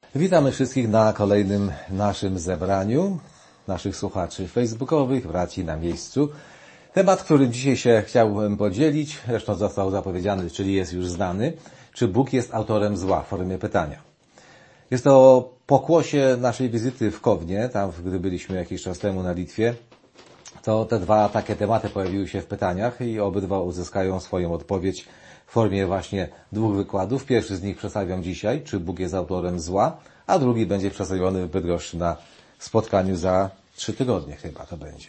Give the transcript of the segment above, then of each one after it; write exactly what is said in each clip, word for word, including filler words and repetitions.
Witamy wszystkich na kolejnym naszym zebraniu, naszych słuchaczy facebookowych, braci na miejscu. Temat, którym dzisiaj się chciałbym podzielić, zresztą został zapowiedziany, czyli jest już znany, czy Bóg jest autorem zła, w formie pytania. Jest to pokłosie naszej wizyty w Kownie, tam gdy byliśmy jakiś czas temu na Litwie, to te dwa takie tematy pojawiły się w pytaniach i obydwa uzyskają swoją odpowiedź w formie właśnie dwóch wykładów. Pierwszy z nich przedstawiam dzisiaj, czy Bóg jest autorem zła, a drugi będzie przedstawiony w Bydgoszczy na spotkaniu za trzy tygodnie chyba to będzie.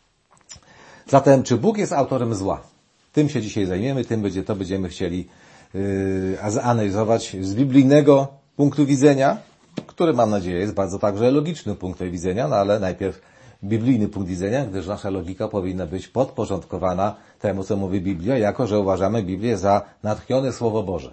Zatem, czy Bóg jest autorem zła? Tym się dzisiaj zajmiemy, tym będzie, to będziemy chcieli yy, zanalizować z biblijnego punktu widzenia, który mam nadzieję jest bardzo także logicznym punktem widzenia, no ale najpierw biblijny punkt widzenia, gdyż nasza logika powinna być podporządkowana temu, co mówi Biblia, jako że uważamy Biblię za natchnione Słowo Boże.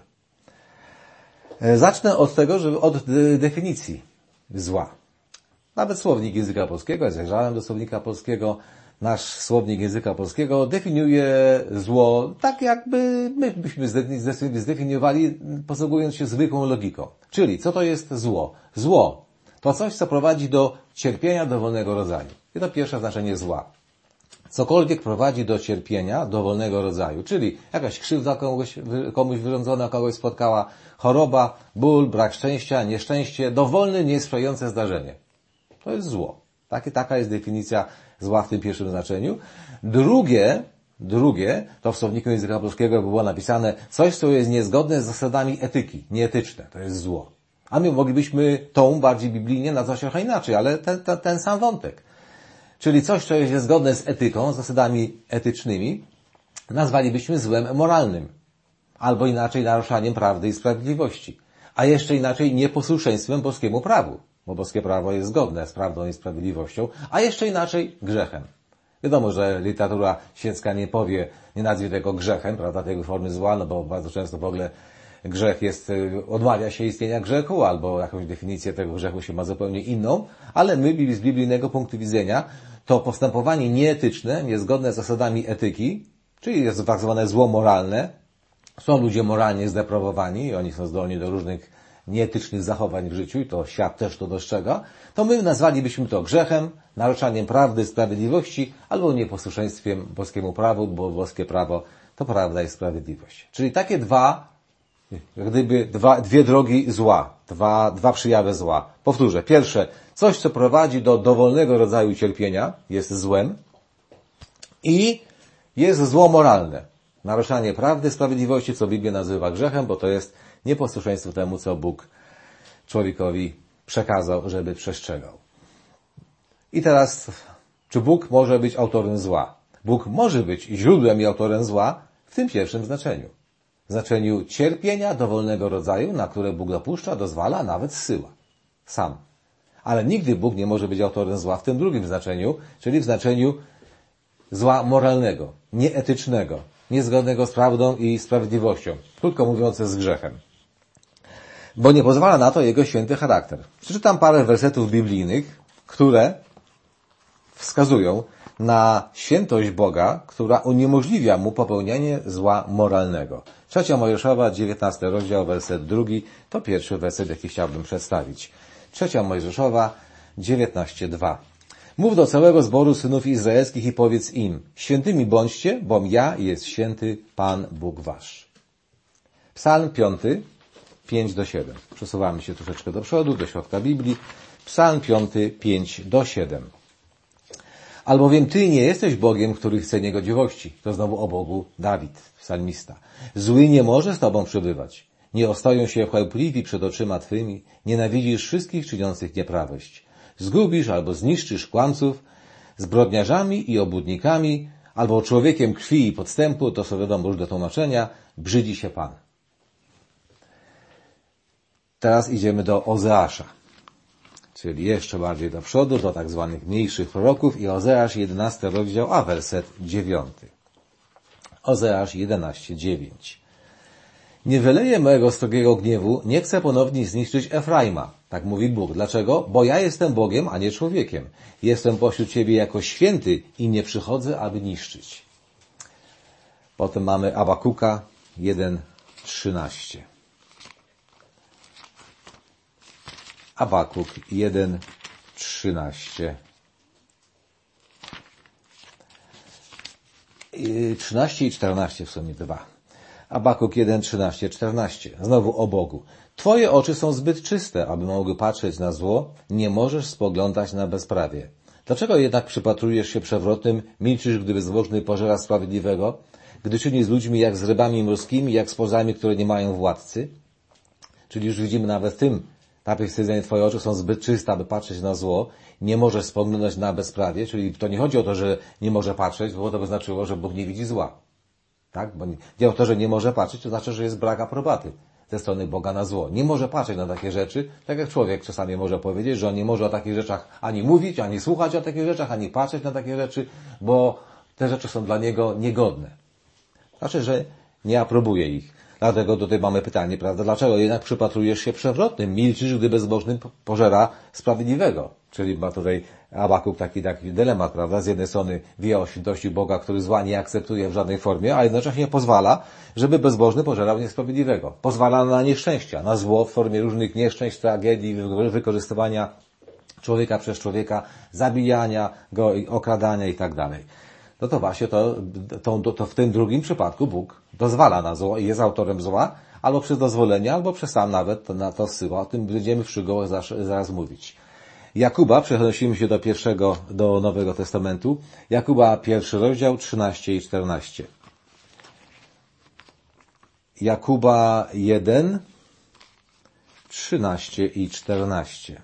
Zacznę od tego, że od definicji zła. Nawet słownik języka polskiego, ja zajrzałem do słownika polskiego, nasz słownik języka polskiego definiuje zło tak, jakby my byśmy zdefiniowali, posługując się zwykłą logiką. Czyli, co to jest zło? Zło to coś, co prowadzi do cierpienia dowolnego rodzaju. I to pierwsze znaczenie zła. Cokolwiek prowadzi do cierpienia dowolnego rodzaju, czyli jakaś krzywda komuś, komuś wyrządzona, kogoś spotkała, choroba, ból, brak szczęścia, nieszczęście, dowolne, niesprzyjające zdarzenie. To jest zło. Taki, taka jest definicja zła w tym pierwszym znaczeniu. Drugie, drugie, to w słowniku języka polskiego było napisane coś, co jest niezgodne z zasadami etyki, nieetyczne. To jest zło. A my moglibyśmy tą bardziej biblijnie nazwać trochę inaczej, ale ten, ten, ten sam wątek. Czyli coś, co jest niezgodne z etyką, z zasadami etycznymi, nazwalibyśmy złem moralnym. Albo inaczej naruszaniem prawdy i sprawiedliwości. A jeszcze inaczej nieposłuszeństwem boskiemu prawu. Bo boskie prawo jest zgodne z prawdą i sprawiedliwością. A jeszcze inaczej grzechem. Wiadomo, że literatura świecka nie powie, nie nazwie tego grzechem, prawda, tej formy zła, no bo bardzo często w ogóle grzech jest, odmawia się istnienia grzechu, albo jakąś definicję tego grzechu się ma zupełnie inną, ale my z biblijnego punktu widzenia to postępowanie nieetyczne, niezgodne z zasadami etyki, czyli jest tak zwane zło moralne, są ludzie moralnie zdeprawowani i oni są zdolni do różnych nieetycznych zachowań w życiu i to świat też to dostrzega, to my nazwalibyśmy to grzechem, naruszaniem prawdy, sprawiedliwości albo nieposłuszeństwem boskiemu prawu, bo boskie prawo to prawda i sprawiedliwość. Czyli takie dwa Jak gdyby dwa, dwie drogi zła, dwa, dwa przyjawy zła. Powtórzę. Pierwsze, coś, co prowadzi do dowolnego rodzaju cierpienia, jest złem i jest zło moralne. Naruszanie prawdy, sprawiedliwości, co Biblia nazywa grzechem, bo to jest nieposłuszeństwo temu, co Bóg człowiekowi przekazał, żeby przestrzegał. I teraz, czy Bóg może być autorem zła? Bóg może być źródłem i autorem zła w tym pierwszym znaczeniu. W znaczeniu cierpienia dowolnego rodzaju, na które Bóg dopuszcza, dozwala, nawet zsyła. Sam. Ale nigdy Bóg nie może być autorem zła w tym drugim znaczeniu, czyli w znaczeniu zła moralnego, nieetycznego, niezgodnego z prawdą i sprawiedliwością. Krótko mówiąc, z grzechem. Bo nie pozwala na to jego święty charakter. Przeczytam parę wersetów biblijnych, które wskazują na świętość Boga, która uniemożliwia mu popełnianie zła moralnego. Trzecia Mojżeszowa, dziewiętnasty rozdział, werset drugi, to pierwszy werset, jaki chciałbym przedstawić. Trzecia Mojżeszowa, dziewiętnaście, dwa. Mów do całego zboru synów izraelskich i powiedz im, świętymi bądźcie, bom ja jest święty Pan Bóg wasz. Psalm piąty, pięć do siedem. Przesuwamy się troszeczkę do przodu, do środka Biblii. Psalm piąty, pięć do siedem. Albowiem Ty nie jesteś Bogiem, który chce niegodziwości. To znowu o Bogu Dawid, psalmista. Zły nie może z Tobą przebywać. Nie ostoją się chełpliwi przed oczyma Twymi. Nienawidzisz wszystkich czyniących nieprawość. Zgubisz albo zniszczysz kłamców, zbrodniarzami i obłudnikami, albo człowiekiem krwi i podstępu, to są wiadomo różne tłumaczenia, brzydzi się Pan. Teraz idziemy do Ozeasza. Czyli jeszcze bardziej do przodu, do tak zwanych mniejszych proroków i Ozeasz jedenasty rozdział, a werset dziewiąty. Ozeasz jedenaście, dziewięć. Nie wyleję mojego srogiego gniewu, nie chcę ponownie zniszczyć Efraima. Tak mówi Bóg. Dlaczego? Bo ja jestem Bogiem, a nie człowiekiem. Jestem pośród Ciebie jako święty i nie przychodzę, aby niszczyć. Potem mamy Abakuka jeden, trzynaście. Abakuk jeden, trzynaście. trzynaście i czternaście w sumie dwa. Abakuk jeden, trzynaście, czternaście. Znowu o Bogu. Twoje oczy są zbyt czyste, aby mogły patrzeć na zło, nie możesz spoglądać na bezprawie. Dlaczego jednak przypatrujesz się przewrotnym, milczysz, gdy bezbożny pożera sprawiedliwego, gdy czyni z ludźmi jak z rybami morskimi, jak z pozami, które nie mają władcy? Czyli już widzimy nawet w tym, najpierw stwierdzenie, twoje oczy są zbyt czyste, aby patrzeć na zło, nie możesz spoglądać na bezprawie, czyli to nie chodzi o to, że nie może patrzeć, bo to by znaczyło, że Bóg nie widzi zła. Tak? Bo nie o to, że nie może patrzeć, to znaczy, że jest brak aprobaty ze strony Boga na zło. Nie może patrzeć na takie rzeczy, tak jak człowiek czasami może powiedzieć, że on nie może o takich rzeczach ani mówić, ani słuchać o takich rzeczach, ani patrzeć na takie rzeczy, bo te rzeczy są dla niego niegodne. Znaczy, że nie aprobuje ich. Dlatego tutaj mamy pytanie, prawda, dlaczego jednak przypatrujesz się przewrotnym, milczysz, gdy bezbożny pożera sprawiedliwego. Czyli ma tutaj Abakuk taki, taki dylemat, prawda, z jednej strony wie o świętości Boga, który zła nie akceptuje w żadnej formie, a jednocześnie pozwala, żeby bezbożny pożerał niesprawiedliwego. Pozwala na nieszczęścia, na zło w formie różnych nieszczęść, tragedii, wykorzystywania człowieka przez człowieka, zabijania go, okradania i tak dalej. No to właśnie to, to, to w tym drugim przypadku Bóg dozwala na zło i jest autorem zła, albo przez dozwolenie, albo przez sam nawet na to zsyła. O tym będziemy w szczegółach zaraz, zaraz mówić. Jakuba, przenosimy się do pierwszego, do Nowego Testamentu. Jakuba, pierwszy rozdział, trzynaście i czternaście. Jakuba jeden, trzynaście i czternaście.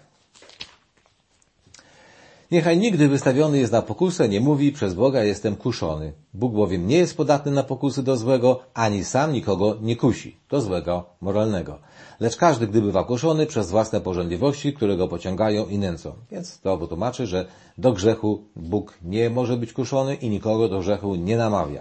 Niechaj nigdy wystawiony jest na pokusę nie mówi, przez Boga jestem kuszony. Bóg bowiem nie jest podatny na pokusy do złego, ani sam nikogo nie kusi, do złego moralnego. Lecz każdy, gdy bywa kuszony przez własne pożądliwości, które go pociągają i nęcą. Więc to tłumaczy, że do grzechu Bóg nie może być kuszony i nikogo do grzechu nie namawia.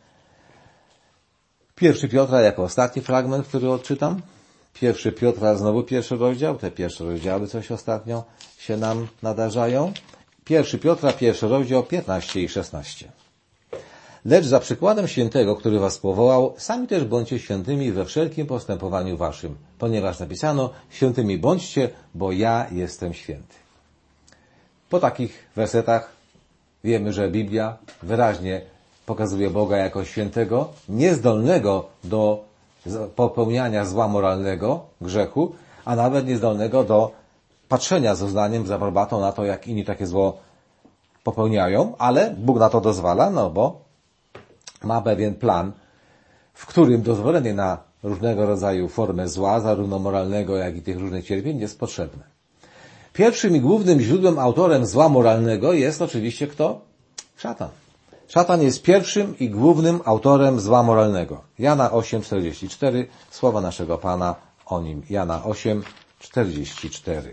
Pierwszy Piotra jako ostatni fragment, który odczytam. Pierwszy Piotra, znowu pierwszy rozdział. Te pierwsze rozdziały coś ostatnio się nam nadarzają. Pierwszy Piotra, pierwszy rozdział, piętnaście i szesnaście. Lecz za przykładem świętego, który was powołał, sami też bądźcie świętymi we wszelkim postępowaniu waszym, ponieważ napisano, świętymi bądźcie, bo ja jestem święty. Po takich wersetach wiemy, że Biblia wyraźnie pokazuje Boga jako świętego, niezdolnego do popełniania zła moralnego, grzechu, a nawet niezdolnego do patrzenia z uznaniem, z aprobatą na to, jak inni takie zło popełniają, ale Bóg na to dozwala, no bo ma pewien plan, w którym dozwolenie na różnego rodzaju formę zła, zarówno moralnego, jak i tych różnych cierpień, jest potrzebne. Pierwszym i głównym źródłem, autorem zła moralnego jest oczywiście kto? Szatan. Szatan jest pierwszym i głównym autorem zła moralnego. Jana osiem, czterdzieści cztery, słowa naszego Pana o nim. Jana osiem, czterdzieści cztery.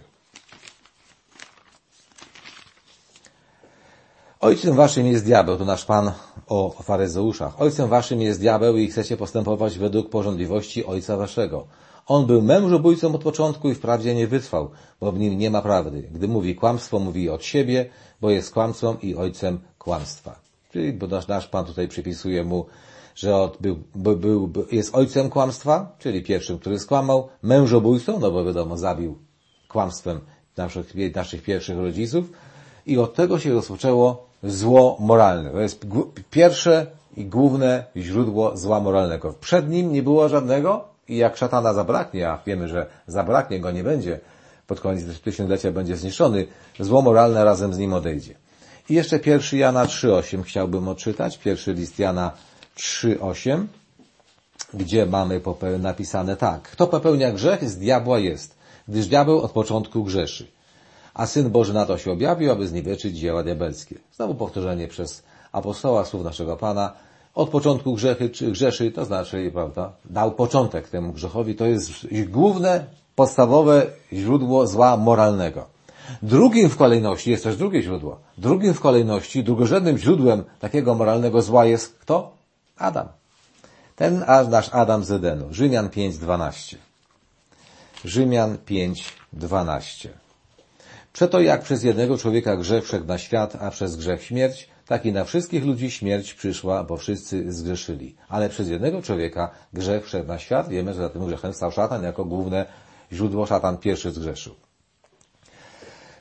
Ojcem waszym jest diabeł, to nasz Pan o faryzeuszach. Ojcem waszym jest diabeł i chcecie postępować według pożądliwości ojca waszego. On był mężobójcą od początku i wprawdzie nie wytrwał, bo w nim nie ma prawdy. Gdy mówi kłamstwo, mówi od siebie, bo jest kłamcą i ojcem kłamstwa. Czyli bo nasz, nasz Pan tutaj przypisuje mu, że od, był, był, był, jest ojcem kłamstwa, czyli pierwszym, który skłamał, mężobójcą, no bo wiadomo, zabił kłamstwem naszych, naszych pierwszych rodziców i od tego się rozpoczęło zło moralne. To jest pierwsze i główne źródło zła moralnego. Przed nim nie było żadnego i jak szatana zabraknie, a wiemy, że zabraknie go nie będzie, pod koniec tysiąclecia będzie zniszczony, zło moralne razem z nim odejdzie. I jeszcze pierwszy Jana trzy osiem chciałbym odczytać. Pierwszy list Jana trzy osiem, gdzie mamy napisane tak. Kto popełnia grzech, z diabła jest, gdyż diabeł od początku grzeszy. A Syn Boży na to się objawił, aby zniweczyć dzieła diabelskie. Znowu powtórzenie przez apostoła słów naszego Pana. Od początku grzechy, czy grzeszy, to znaczy, prawda, dał początek temu grzechowi. To jest główne, podstawowe źródło zła moralnego. Drugim w kolejności, jest też drugie źródło, drugim w kolejności, drugorzędnym źródłem takiego moralnego zła jest kto? Adam. Ten nasz Adam z Edenu. Rzymian pięć dwanaście. Rzymian pięć dwanaście. Przeto jak przez jednego człowieka grzech wszedł na świat, a przez grzech śmierć, tak i na wszystkich ludzi śmierć przyszła, bo wszyscy zgrzeszyli. Ale przez jednego człowieka grzech wszedł na świat. Wiemy, że za tym grzechem stał szatan jako główne źródło. Szatan pierwszy zgrzeszył.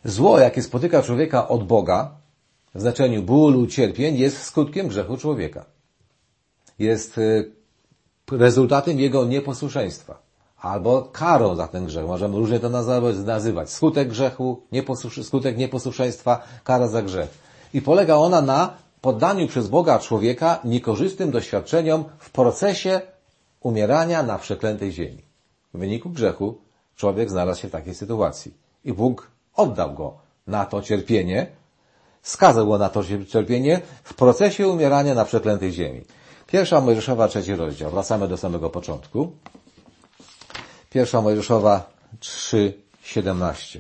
Zło, jakie spotyka człowieka od Boga, w znaczeniu bólu, cierpień, jest skutkiem grzechu człowieka. Jest rezultatem jego nieposłuszeństwa. Albo karą za ten grzech. Możemy różnie to nazywać. Skutek grzechu, nieposłusz- skutek nieposłuszeństwa, kara za grzech. I polega ona na poddaniu przez Boga człowieka niekorzystnym doświadczeniom w procesie umierania na przeklętej ziemi. W wyniku grzechu człowiek znalazł się w takiej sytuacji. I Bóg oddał go na to cierpienie, skazał go na to cierpienie w procesie umierania na przeklętej ziemi. Pierwsza Mojżeszowa, trzeci rozdział. Wracamy do samego początku. Pierwsza Mojżeszowa trzy, siedemnaście.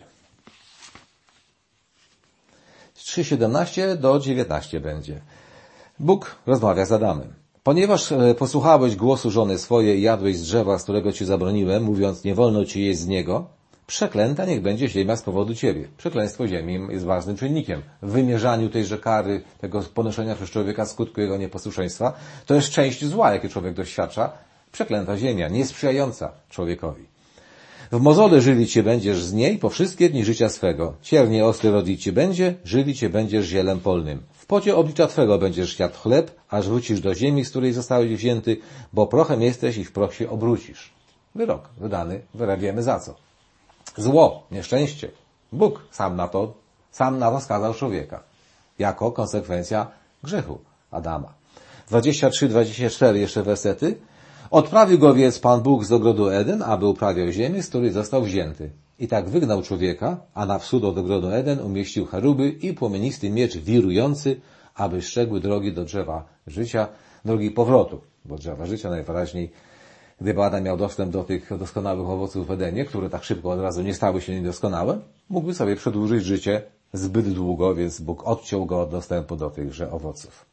trzy, siedemnaście do dziewiętnaście będzie. Bóg rozmawia z Adamem. Ponieważ posłuchałeś głosu żony swojej i jadłeś z drzewa, z którego ci zabroniłem, mówiąc, nie wolno ci jeść z niego, przeklęta niech będzie ziemia z powodu ciebie. Przekleństwo ziemi jest ważnym czynnikiem w wymierzaniu tejże kary, tego ponoszenia przez człowieka skutku jego nieposłuszeństwa. To jest część zła, jakie człowiek doświadcza. Przeklęta ziemia, niesprzyjająca człowiekowi. W mozole żywić się będziesz z niej po wszystkie dni życia swego. Ciernie ostry rodzić ci będzie, żywić się będziesz zielem polnym. W pocie oblicza twego będziesz jadł chleb, aż wrócisz do ziemi, z której zostałeś wzięty, bo prochem jesteś i w proch się obrócisz. Wyrok wydany, wyrabiamy za co? Zło, nieszczęście. Bóg sam na to, sam na to skazał człowieka. Jako konsekwencja grzechu Adama. dwadzieścia trzy, dwadzieścia cztery jeszcze wersety. Odprawił go więc Pan Bóg z ogrodu Eden, aby uprawiał ziemię, z której został wzięty. I tak wygnał człowieka, a na wschód od ogrodu Eden umieścił cheruby i płomienisty miecz wirujący, aby strzegły drogi do drzewa życia, drogi powrotu. Bo drzewa życia najwyraźniej, gdyby Adam miał dostęp do tych doskonałych owoców w Edenie, które tak szybko od razu nie stały się niedoskonałe, mógłby sobie przedłużyć życie zbyt długo, więc Bóg odciął go od dostępu do tychże owoców.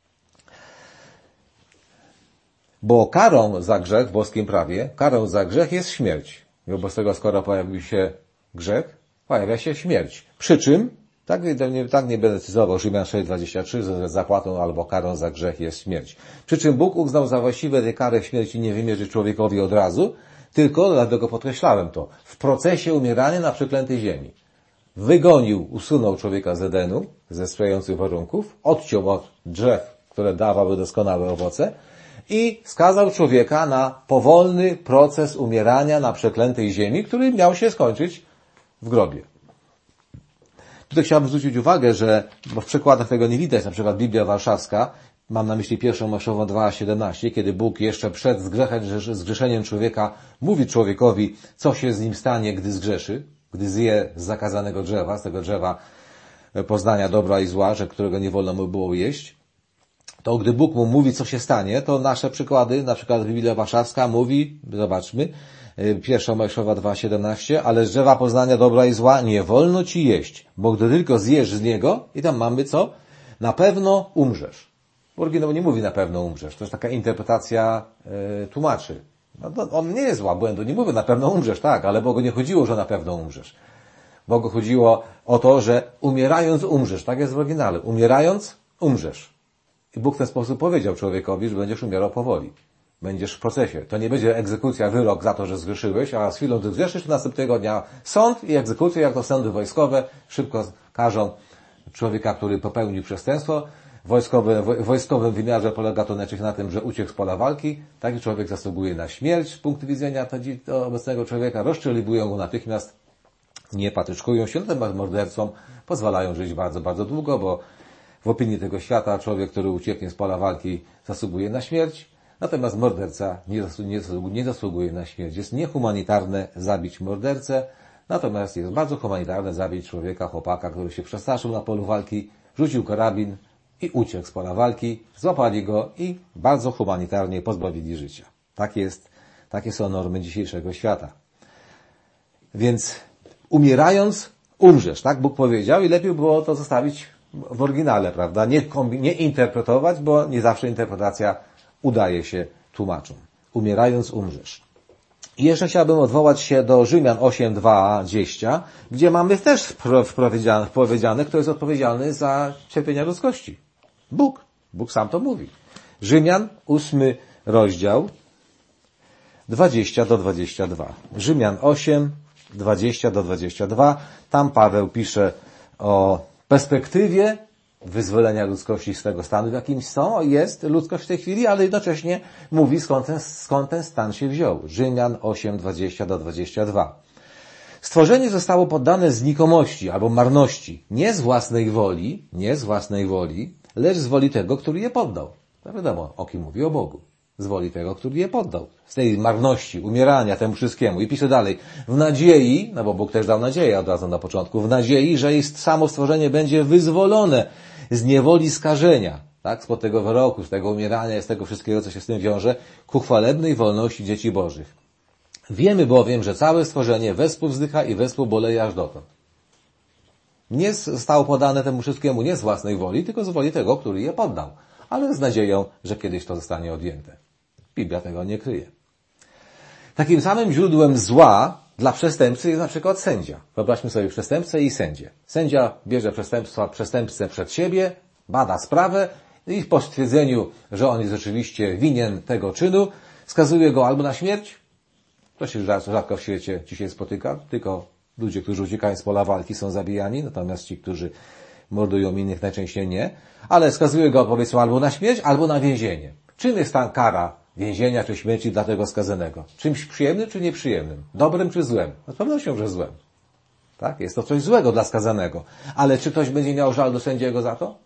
Bo karą za grzech w boskim prawie, karą za grzech jest śmierć. I wobec tego, skoro pojawił się grzech, pojawia się śmierć. Przy czym, tak nie, tak nie będę cytował Rzymian sześć, dwadzieścia trzy, że zapłatą albo karą za grzech jest śmierć. Przy czym Bóg uznał za właściwe tej kary śmierci nie wymierzyć człowiekowi od razu, tylko, dlatego podkreślałem to, w procesie umierania na przeklętej ziemi. Wygonił, usunął człowieka z Edenu, ze sprzyjających warunków, odciął od drzew, które dawały doskonałe owoce, i skazał człowieka na powolny proces umierania na przeklętej ziemi, który miał się skończyć w grobie. Tutaj chciałbym zwrócić uwagę, że bo w przekładach tego nie widać, na przykład Biblia Warszawska, mam na myśli pierwszą Mojżeszową dwa, siedemnaście, kiedy Bóg jeszcze przed zgrzeszeniem człowieka mówi człowiekowi, co się z nim stanie, gdy zgrzeszy, gdy zje z zakazanego drzewa, z tego drzewa poznania dobra i zła, że którego nie wolno mu było jeść. To gdy Bóg mu mówi, co się stanie, to nasze przykłady, na przykład Biblia Warszawska mówi, zobaczmy, pierwsza Mojżeszowa dwa, siedemnaście, ale z drzewa poznania dobra i zła nie wolno ci jeść, bo gdy tylko zjesz z niego, i tam mamy co? Na pewno umrzesz. W oryginał nie mówi na pewno umrzesz. To jest taka interpretacja e, tłumaczy. No, to on nie jest zła błędu, nie mówi na pewno umrzesz, tak, ale Bogu nie chodziło, że na pewno umrzesz. Bogu chodziło o to, że umierając umrzesz, tak jest w oryginale. Umierając umrzesz. I Bóg w ten sposób powiedział człowiekowi, że będziesz umierał powoli. Będziesz w procesie. To nie będzie egzekucja, wyrok za to, że zgrzeszyłeś, a z chwilą, gdy zgrzeszysz, to następnego dnia sąd i egzekucja, jak to sądy wojskowe, szybko karzą człowieka, który popełnił przestępstwo. Wojskowe, w wojskowym wymiarze polega to najczęściej na tym, że uciekł z pola walki. Taki człowiek zasługuje na śmierć z punktu widzenia obecnego człowieka. Rozszczeliwują go natychmiast, nie patyczkują się, natomiast mordercom pozwalają żyć bardzo, bardzo długo, bo w opinii tego świata człowiek, który ucieknie z pola walki, zasługuje na śmierć, natomiast morderca nie zasługuje, nie zasługuje na śmierć. Jest niehumanitarne zabić mordercę, natomiast jest bardzo humanitarne zabić człowieka, chłopaka, który się przestraszył na polu walki, rzucił karabin i uciekł z pola walki, złapali go i bardzo humanitarnie pozbawili życia. Tak jest, takie są normy dzisiejszego świata. Więc umierając umrzesz, tak Bóg powiedział i lepiej było to zostawić w oryginale, prawda? Nie, nie interpretować, bo nie zawsze interpretacja udaje się tłumaczom. Umierając umrzesz. I jeszcze chciałbym odwołać się do Rzymian osiem, dwa, dwadzieścia, gdzie mamy też wpowiedziane, wpowiedziane, kto jest odpowiedzialny za cierpienia ludzkości. Bóg. Bóg sam to mówi. Rzymian, ósmy rozdział, dwadzieścia do dwudziestu dwóch. Rzymian osiem, dwadzieścia do dwudziestego drugiego. Tam Paweł pisze o perspektywie wyzwolenia ludzkości z tego stanu, w jakim są, jest ludzkość w tej chwili, ale jednocześnie mówi, skąd ten, skąd ten stan się wziął. Rzymian osiem, dwadzieścia do dwudziestego drugiego. Stworzenie zostało poddane znikomości albo marności, nie z własnej woli, nie z własnej woli, lecz z woli tego, który je poddał. To wiadomo, o kim mówi, o Bogu. Z woli tego, który je poddał. Z tej marności, umierania temu wszystkiemu. I pisze dalej, w nadziei, no bo Bóg też dał nadzieję od razu na początku, w nadziei, że jest samo stworzenie będzie wyzwolone z niewoli skażenia, tak, spod tego wyroku, z tego umierania, z tego wszystkiego, co się z tym wiąże, ku chwalebnej wolności dzieci Bożych. Wiemy bowiem, że całe stworzenie wespół wzdycha i wespół boleje aż dotąd. Nie zostało podane temu wszystkiemu nie z własnej woli, tylko z woli tego, który je poddał, ale z nadzieją, że kiedyś to zostanie odjęte. Biblia tego nie kryje. Takim samym źródłem zła dla przestępcy jest na przykład sędzia. Wyobraźmy sobie przestępcę i sędzię. Sędzia bierze przestępstwa, przestępcę przed siebie, bada sprawę i po stwierdzeniu, że on jest rzeczywiście winien tego czynu, skazuje go albo na śmierć, to się rzadko w świecie dzisiaj spotyka, tylko ludzie, którzy uciekają z pola walki, są zabijani, natomiast ci, którzy mordują innych, najczęściej nie, ale skazuje go, powiedzmy, albo na śmierć, albo na więzienie. Czym jest ta kara więzienia czy śmierci dla tego skazanego? Czymś przyjemnym czy nieprzyjemnym? Dobrym czy złem? No z pewnością, że złem. Tak? Jest to coś złego dla skazanego. Ale czy ktoś będzie miał żal do sędziego za to?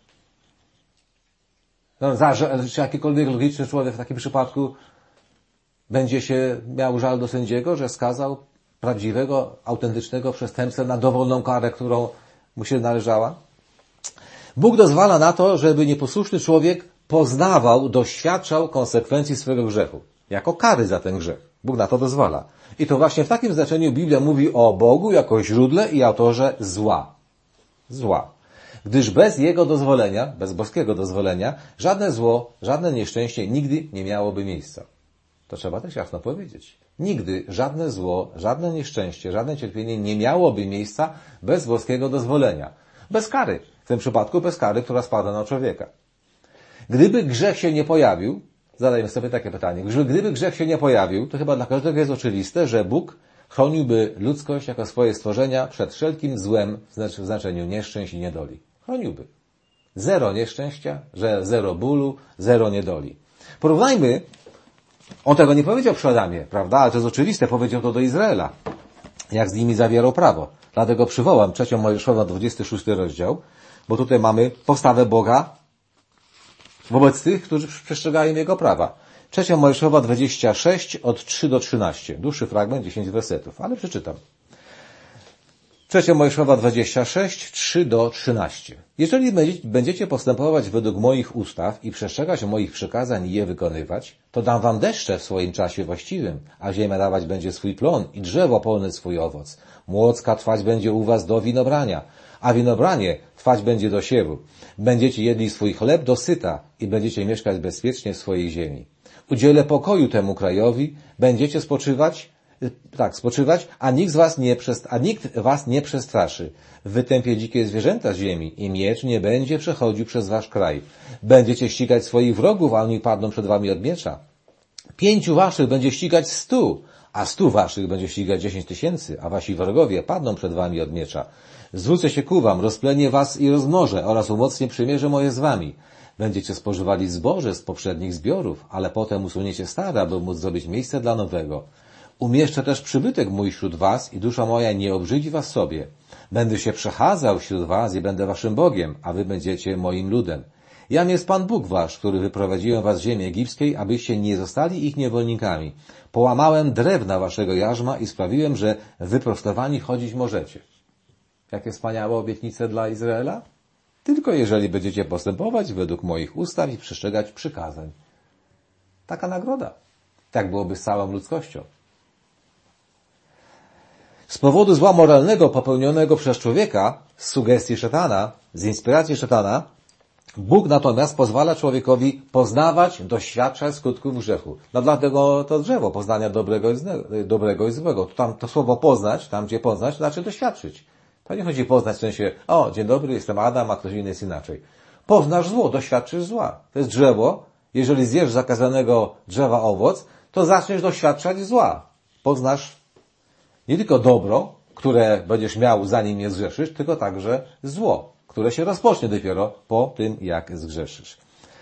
No, za, czy jakikolwiek logiczny człowiek w takim przypadku będzie się miał żal do sędziego, że skazał prawdziwego, autentycznego przestępcę na dowolną karę, którą mu się należała? Bóg dozwala na to, żeby nieposłuszny człowiek poznawał, doświadczał konsekwencji swojego grzechu. Jako kary za ten grzech. Bóg na to dozwala. I to właśnie w takim znaczeniu Biblia mówi o Bogu jako źródle i autorze zła. Zła. Gdyż bez Jego dozwolenia, bez boskiego dozwolenia, żadne zło, żadne nieszczęście nigdy nie miałoby miejsca. To trzeba też jasno powiedzieć. Nigdy żadne zło, żadne nieszczęście, żadne cierpienie nie miałoby miejsca bez boskiego dozwolenia. Bez kary. W tym przypadku bez kary, która spada na człowieka. Gdyby grzech się nie pojawił, zadajmy sobie takie pytanie, gdyby grzech się nie pojawił, to chyba dla każdego jest oczywiste, że Bóg chroniłby ludzkość jako swoje stworzenia przed wszelkim złem w znaczeniu nieszczęść i niedoli. Chroniłby. Zero nieszczęścia, że zero bólu, zero niedoli. Porównajmy, on tego nie powiedział przy Adamie, prawda? Ale to jest oczywiste, powiedział to do Izraela, jak z nimi zawierał prawo. Dlatego przywołam trzecią Mojżeszowa, dwudziesty szósty rozdział, bo tutaj mamy postawę Boga wobec tych, którzy przestrzegają Jego prawa. Trzecia Mojżeszowa dwadzieścia sześć, od trzy do trzynastu. Dłuższy fragment, dziesięć wersetów, ale przeczytam. Trzecia Mojżeszowa dwadzieścia sześć, trzy do trzynastu. Jeżeli będziecie postępować według moich ustaw i przestrzegać moich przykazań i je wykonywać, to dam wam deszcze w swoim czasie właściwym, a ziemia dawać będzie swój plon i drzewo polne swój owoc. Młocka trwać będzie u was do winobrania, a winobranie trwać będzie do siewu. Będziecie jedli swój chleb do syta i będziecie mieszkać bezpiecznie w swojej ziemi. Udzielę pokoju temu krajowi, będziecie spoczywać, tak, spoczywać, a nikt z was nie, przest, a nikt was nie przestraszy. Wytępię dzikie zwierzęta z ziemi i miecz nie będzie przechodził przez wasz kraj. Będziecie ścigać swoich wrogów, a oni padną przed wami od miecza. Pięciu waszych będzie ścigać stu, a stu waszych będzie ścigać dziesięć tysięcy, a wasi wrogowie padną przed wami od miecza. Zwrócę się ku wam, rozplenię was i rozmnożę oraz umocnię przymierze moje z wami. Będziecie spożywali zboże z poprzednich zbiorów, ale potem usuniecie stare, aby móc zrobić miejsce dla nowego. Umieszczę też przybytek mój wśród was i dusza moja nie obrzydzi was sobie. Będę się przechadzał wśród was i będę waszym Bogiem, a wy będziecie moim ludem. Jam jest Pan Bóg wasz, który wyprowadziłem was z ziemi egipskiej, abyście nie zostali ich niewolnikami. Połamałem drewna waszego jarzma i sprawiłem, że wyprostowani chodzić możecie. Jakie wspaniałe obietnice dla Izraela? Tylko jeżeli będziecie postępować według moich ustaw i przestrzegać przykazań. Taka nagroda. Tak byłoby z całą ludzkością. Z powodu zła moralnego popełnionego przez człowieka, z sugestii szatana, z inspiracji szatana, Bóg natomiast pozwala człowiekowi poznawać, doświadczać skutków grzechu. No dlatego to drzewo poznania dobrego i, złego, dobrego i złego. To, tam, to słowo poznać, tam gdzie poznać, to znaczy doświadczyć. To nie chodzi poznać w sensie, o, dzień dobry, jestem Adam, a ktoś inny jest inaczej. Poznasz zło, doświadczysz zła. To jest drzewo. Jeżeli zjesz zakazanego drzewa owoc, to zaczniesz doświadczać zła. Poznasz Nie tylko dobro, które będziesz miał zanim nie zgrzeszysz, tylko także zło, które się rozpocznie dopiero po tym, jak zgrzeszysz.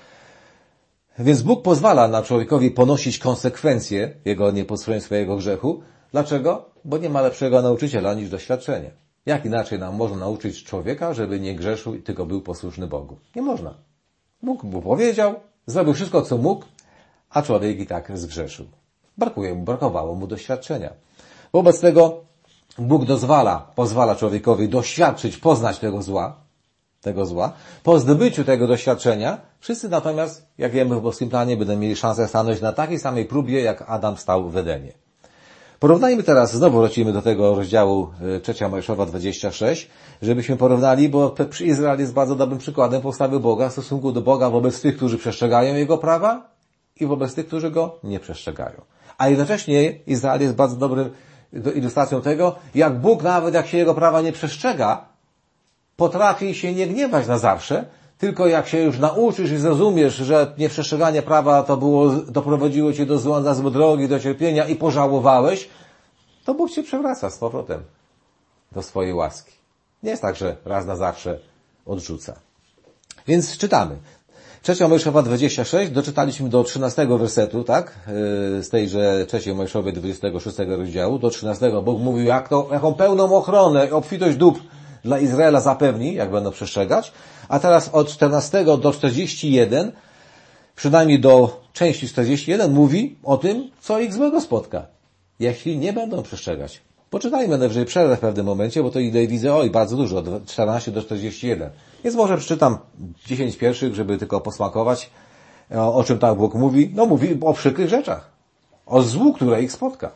Więc Bóg pozwala na człowiekowi ponosić konsekwencje jego nieposłuszeństwa, jego grzechu. Dlaczego? Bo nie ma lepszego nauczyciela niż doświadczenie. Jak inaczej nam można nauczyć człowieka, żeby nie grzeszył, tylko był posłuszny Bogu? Nie można. Bóg mu powiedział, zrobił wszystko, co mógł, a człowiek i tak zgrzeszył. Brakuje mu, brakowało mu doświadczenia. Wobec tego Bóg dozwala, pozwala człowiekowi doświadczyć, poznać tego zła, tego zła. Po zdobyciu tego doświadczenia, wszyscy natomiast, jak wiemy w boskim planie, będą mieli szansę stanąć na takiej samej próbie, jak Adam stał w Edenie. Porównajmy teraz, znowu wrócimy do tego rozdziału trzecia Mojżeszowa dwadzieścia sześć, żebyśmy porównali, bo Izrael jest bardzo dobrym przykładem postawy Boga w stosunku do Boga wobec tych, którzy przestrzegają Jego prawa i wobec tych, którzy Go nie przestrzegają. A jednocześnie Izrael jest bardzo dobrym ilustracją tego, jak Bóg, nawet jak się Jego prawa nie przestrzega, potrafi się nie gniewać na zawsze, tylko jak się już nauczysz i zrozumiesz, że nieprzestrzeganie prawa to było, doprowadziło cię do zła, na złe drogi, do cierpienia i pożałowałeś, to Bóg cię przewraca z powrotem do swojej łaski. Nie jest tak, że raz na zawsze odrzuca. Więc czytamy. Trzecia Mojżeszowa dwadzieścia sześć, doczytaliśmy do trzynastego wersetu, tak? Z tejże trzeciej Mojżeszowej dwudziestego szóstego rozdziału, do trzynastego. Bóg mówił, jak to, jaką pełną ochronę i obfitość dóbr dla Izraela zapewni, jak będą przestrzegać. A teraz od czternastego do czterdziestu jeden, przynajmniej do części czterdzieści jeden, mówi o tym, co ich złego spotka, jeśli nie będą przestrzegać. Poczytajmy najwyżej przerwę w pewnym momencie, bo to idę widzę, oj, bardzo dużo, od czternastego do czterdziestu jeden. Więc może przeczytam dziesięć pierwszych, żeby tylko posmakować, o, o czym tak Bóg mówi. No mówi o przykrych rzeczach, o złu, które ich spotka.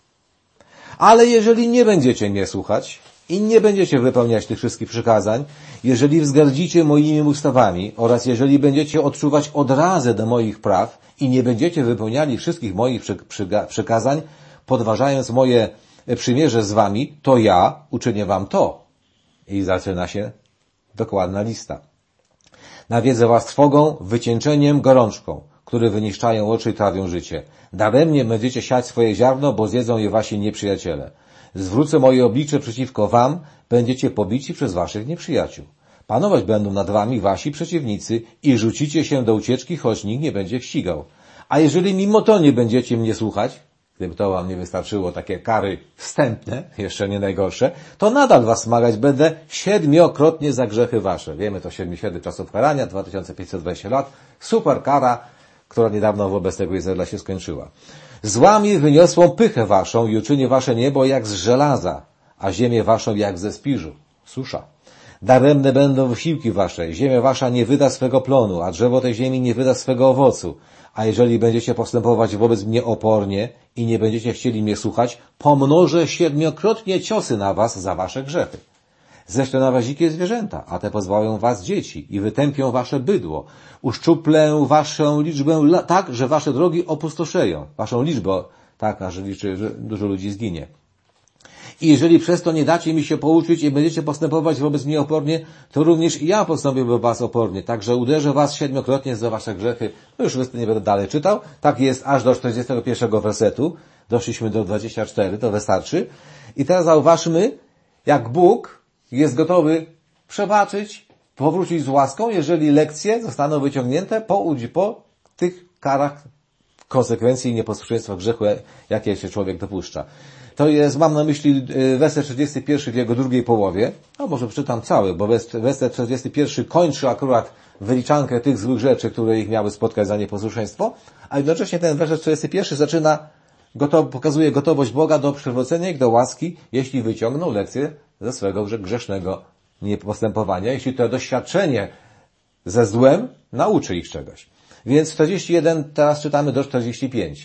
Ale jeżeli nie będziecie mnie słuchać i nie będziecie wypełniać tych wszystkich przykazań, jeżeli wzgardzicie moimi ustawami oraz jeżeli będziecie odczuwać odrazę do moich praw i nie będziecie wypełniali wszystkich moich przykazań, podważając moje przymierze z wami, to ja uczynię wam to. I zaczyna się dokładna lista. Nawiedzę was trwogą, wycieńczeniem, gorączką, które wyniszczają oczy i trawią życie. Daremnie będziecie siać swoje ziarno, bo zjedzą je wasi nieprzyjaciele. Zwrócę moje oblicze przeciwko wam, będziecie pobici przez waszych nieprzyjaciół. Panować będą nad wami wasi przeciwnicy i rzucicie się do ucieczki, choć nikt nie będzie ścigał. A jeżeli mimo to nie będziecie mnie słuchać, gdyby to wam nie wystarczyło, takie kary wstępne, jeszcze nie najgorsze, to nadal was smagać będę siedmiokrotnie za grzechy wasze. Wiemy, to siedmiu siedem czasów karania, dwa tysiące pięćset dwadzieścia lat. Super kara, która niedawno wobec tego Izraela się skończyła. Złami wyniosłą pychę waszą i uczynię wasze niebo jak z żelaza, a ziemię waszą jak ze spiżu. Susza. Daremne będą wysiłki wasze, ziemia wasza nie wyda swego plonu, a drzewo tej ziemi nie wyda swego owocu. A jeżeli będziecie postępować wobec mnie opornie i nie będziecie chcieli mnie słuchać, pomnożę siedmiokrotnie ciosy na was za wasze grzechy. Ześlę na was dzikie zwierzęta, a te pozbawią was dzieci i wytępią wasze bydło. Uszczuplę waszą liczbę tak, że wasze drogi opustoszeją. Waszą liczbę tak, aż liczy, że dużo ludzi zginie. I jeżeli przez to nie dacie mi się pouczyć i będziecie postępować wobec mnie opornie, to również i ja postąpię wobec was opornie. Także uderzę was siedmiokrotnie za wasze grzechy. No już nie będę dalej czytał. Tak jest aż do czterdziestego pierwszego wersetu. Doszliśmy do dwudziestego czwartego, to wystarczy. I teraz zauważmy, jak Bóg jest gotowy przebaczyć, powrócić z łaską, jeżeli lekcje zostaną wyciągnięte po, po tych karach konsekwencji i nieposłuszeństwa grzechu, jakie się człowiek dopuszcza. To jest, mam na myśli werset czterdziesty pierwszy w jego drugiej połowie. No może przeczytam cały, bo werset czterdziesty pierwszy kończy akurat wyliczankę tych złych rzeczy, które ich miały spotkać za nieposłuszeństwo, a jednocześnie ten werset czterdziesty pierwszy zaczyna, gotow, pokazuje gotowość Boga do przywrócenia ich do łaski, jeśli wyciągną lekcję ze swego grzesznego niepostępowania, jeśli to doświadczenie ze złem nauczy ich czegoś. Więc czterdzieści jeden teraz czytamy do czterdziestu pięciu.